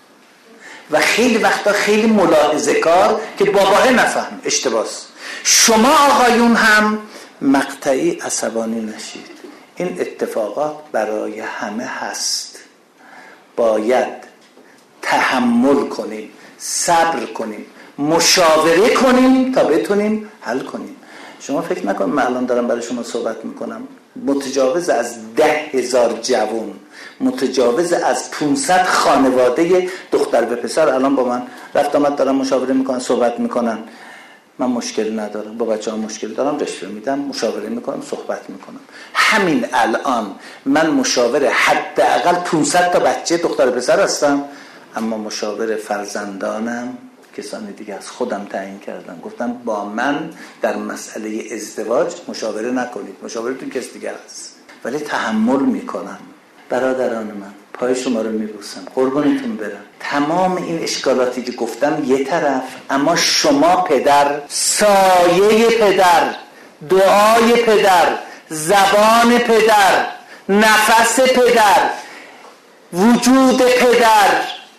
و خیلی وقتا خیلی ملاحظه کار که باباه نفهم، اشتباس. شما آقایون هم مقطعی عصبانی نشید. این اتفاقات برای همه هست. باید تحمل کنیم، صبر کنیم، مشاوره کنیم تا بتونیم حل کنیم. شما فکر نکن من الان دارم برای شما صحبت میکنم، متجاوز از ده هزار جوان، متجاوز از پانصد خانواده دختر و پسر الان با من رفت آمد دارم مشاوره میکنن، صحبت میکنن. من مشکل ندارم، با بچه ها مشکل دارم، رشوه میدم، مشاوره میکنم، صحبت میکنم. همین الان من مشاوره حداقل پانصد تا بچه دختر و پسر هستم، اما مشاوره فرزندانم کسانی دیگه از خودم تعیین کردم. گفتم با من در مسئله ازدواج مشاوره نکنید، مشاورتون کس دیگه هست. ولی تحمل میکنم. برادران من پای شما رو میبوسم، قربونتون برم. تمام این اشکالاتی که گفتم یه طرف، اما شما پدر، سایه پدر، دعای پدر، زبان پدر، نفس پدر، وجود پدر،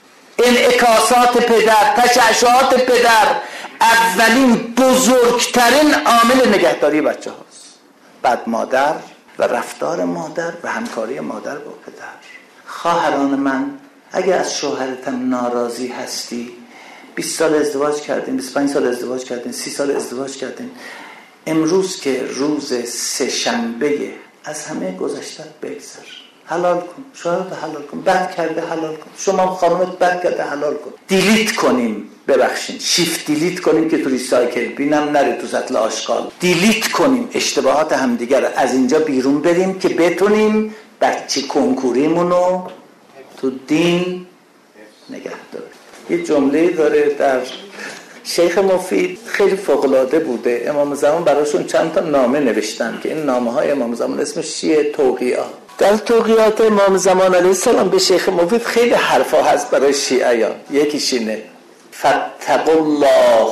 انعکاسات پدر، تشعشعات پدر، اولین بزرگترین عامل نگهداری بچه هاست. بعد مادر و رفتار مادر و همکاری مادر با پدر. خواهران من، اگه از شوهرتم ناراضی هستی، بیست سال ازدواج کردین، بیست و پنج سال ازدواج کردین، سی سال ازدواج کردین، امروز که روز سه شنبه از همه گذشتت بگذر، حلال کن، شوهرت حلال کن، بد کرده حلال کن، شما خانومت بد کرده حلال کن. دیلیت کنیم، ببخشید شیفت دیلیت کنیم که تو ریسایکل بینم نره تو سطل آشغال. دیلیت کنیم اشتباهات همدیگر رو، از اینجا بیرون بریم که بتونیم بچه کنکوریمونو تو دین نگه داریم. یه جمله داره در شیخ مفید خیلی فوق‌العاده بوده. امام زمان براشون چند تا نامه نوشتن که این نامه های امام زمان اسمش چیه؟ توقیعات. در توقیعات امام زمان علیه السلام به شیخ مفید خیلی حرفا هست برای شیعیان. یکیش اینه: فاتقوا الله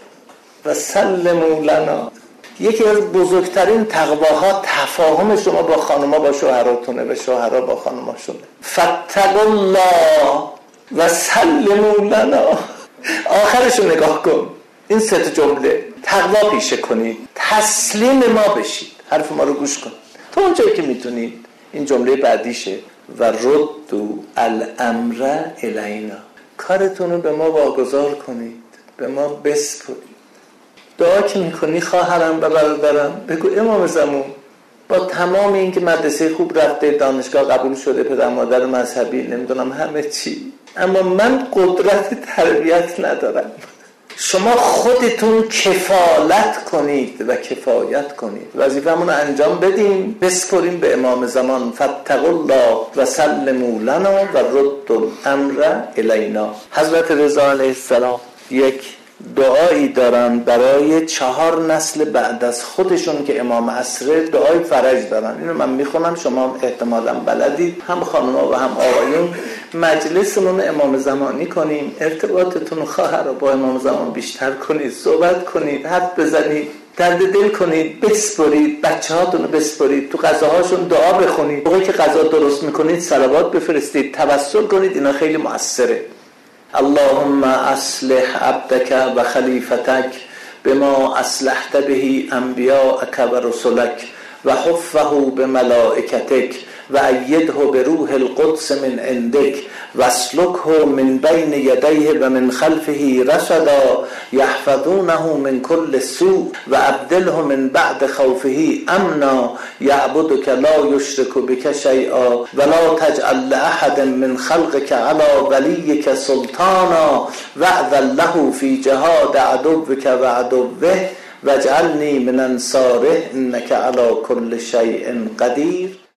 و سلموا لنا. یکی از بزرگترین تقواها تفاهم شما با خانم‌ها با شوهراتونه و شوهرها با خانم‌هاشونه. فاتقوا الله و سلموا لنا. آخرشو نگاه کن، این سه تا جمله. تقوا پیشه کنید، تسلیم ما بشید، حرف ما رو گوش کن تا اونجایی که میتونید. این جمله بعدیشه: و ردوا الامر الینا. کارتون رو به ما واگذار کنید، به ما بسپرید. دعا که میکنی خواهرم و برادرم، بگو امام زمان با تمام این که مدرسه خوب رفته، دانشگاه قبول شده، پدر مادر مذهبی، نمیدونم همه چی، اما من قدرت تربیت ندارم. شما خودتون کفالت کنید و کفایت کنید، وظیفه‌مون رو انجام بدیم، بسپریم به امام زمان. فاتقوا الله و سلموا لنا و ردوا الامر الینا. حضرت رضا علیه السلام یک دعایی دارن برای چهار نسل بعد از خودشون که امام عصر، دعای فرج دارن. اینو من میخونم، شما احتمالاً بلدید، هم خانم‌ها و هم آقایون. مجلسمون امام زمانی کنیم، ارتباطتون خواهر رو با امام زمان بیشتر کنید، صحبت کنید، حد بزنید، درد دل کنید، بسپرید، بچه هاتون رو بسپرید، تو غذاهاشون دعا بخونید، موقعی که غذا درست میکنید صلوات بفرستید، توسل کنید. اینا خیلی مؤثره. اللهم اصلح عبدك و خلیفتك بما اصلحت به انبیاءك و رسلك و حفه بملائکتك و ایده به روح القدس من عندک واسلکه من بین یدیه و من خلفه رصدا یحفظونه من کل سوء و ابدله من بعد خوفه امنا یعبدک لا یشرک بک شیئا ولا تجعل لاحد من خلقک علی ولیک سلطانا واذن له فی جهاد عدوک و عدوه واجعلنی من انصاره انک علی کل شیء قدیر.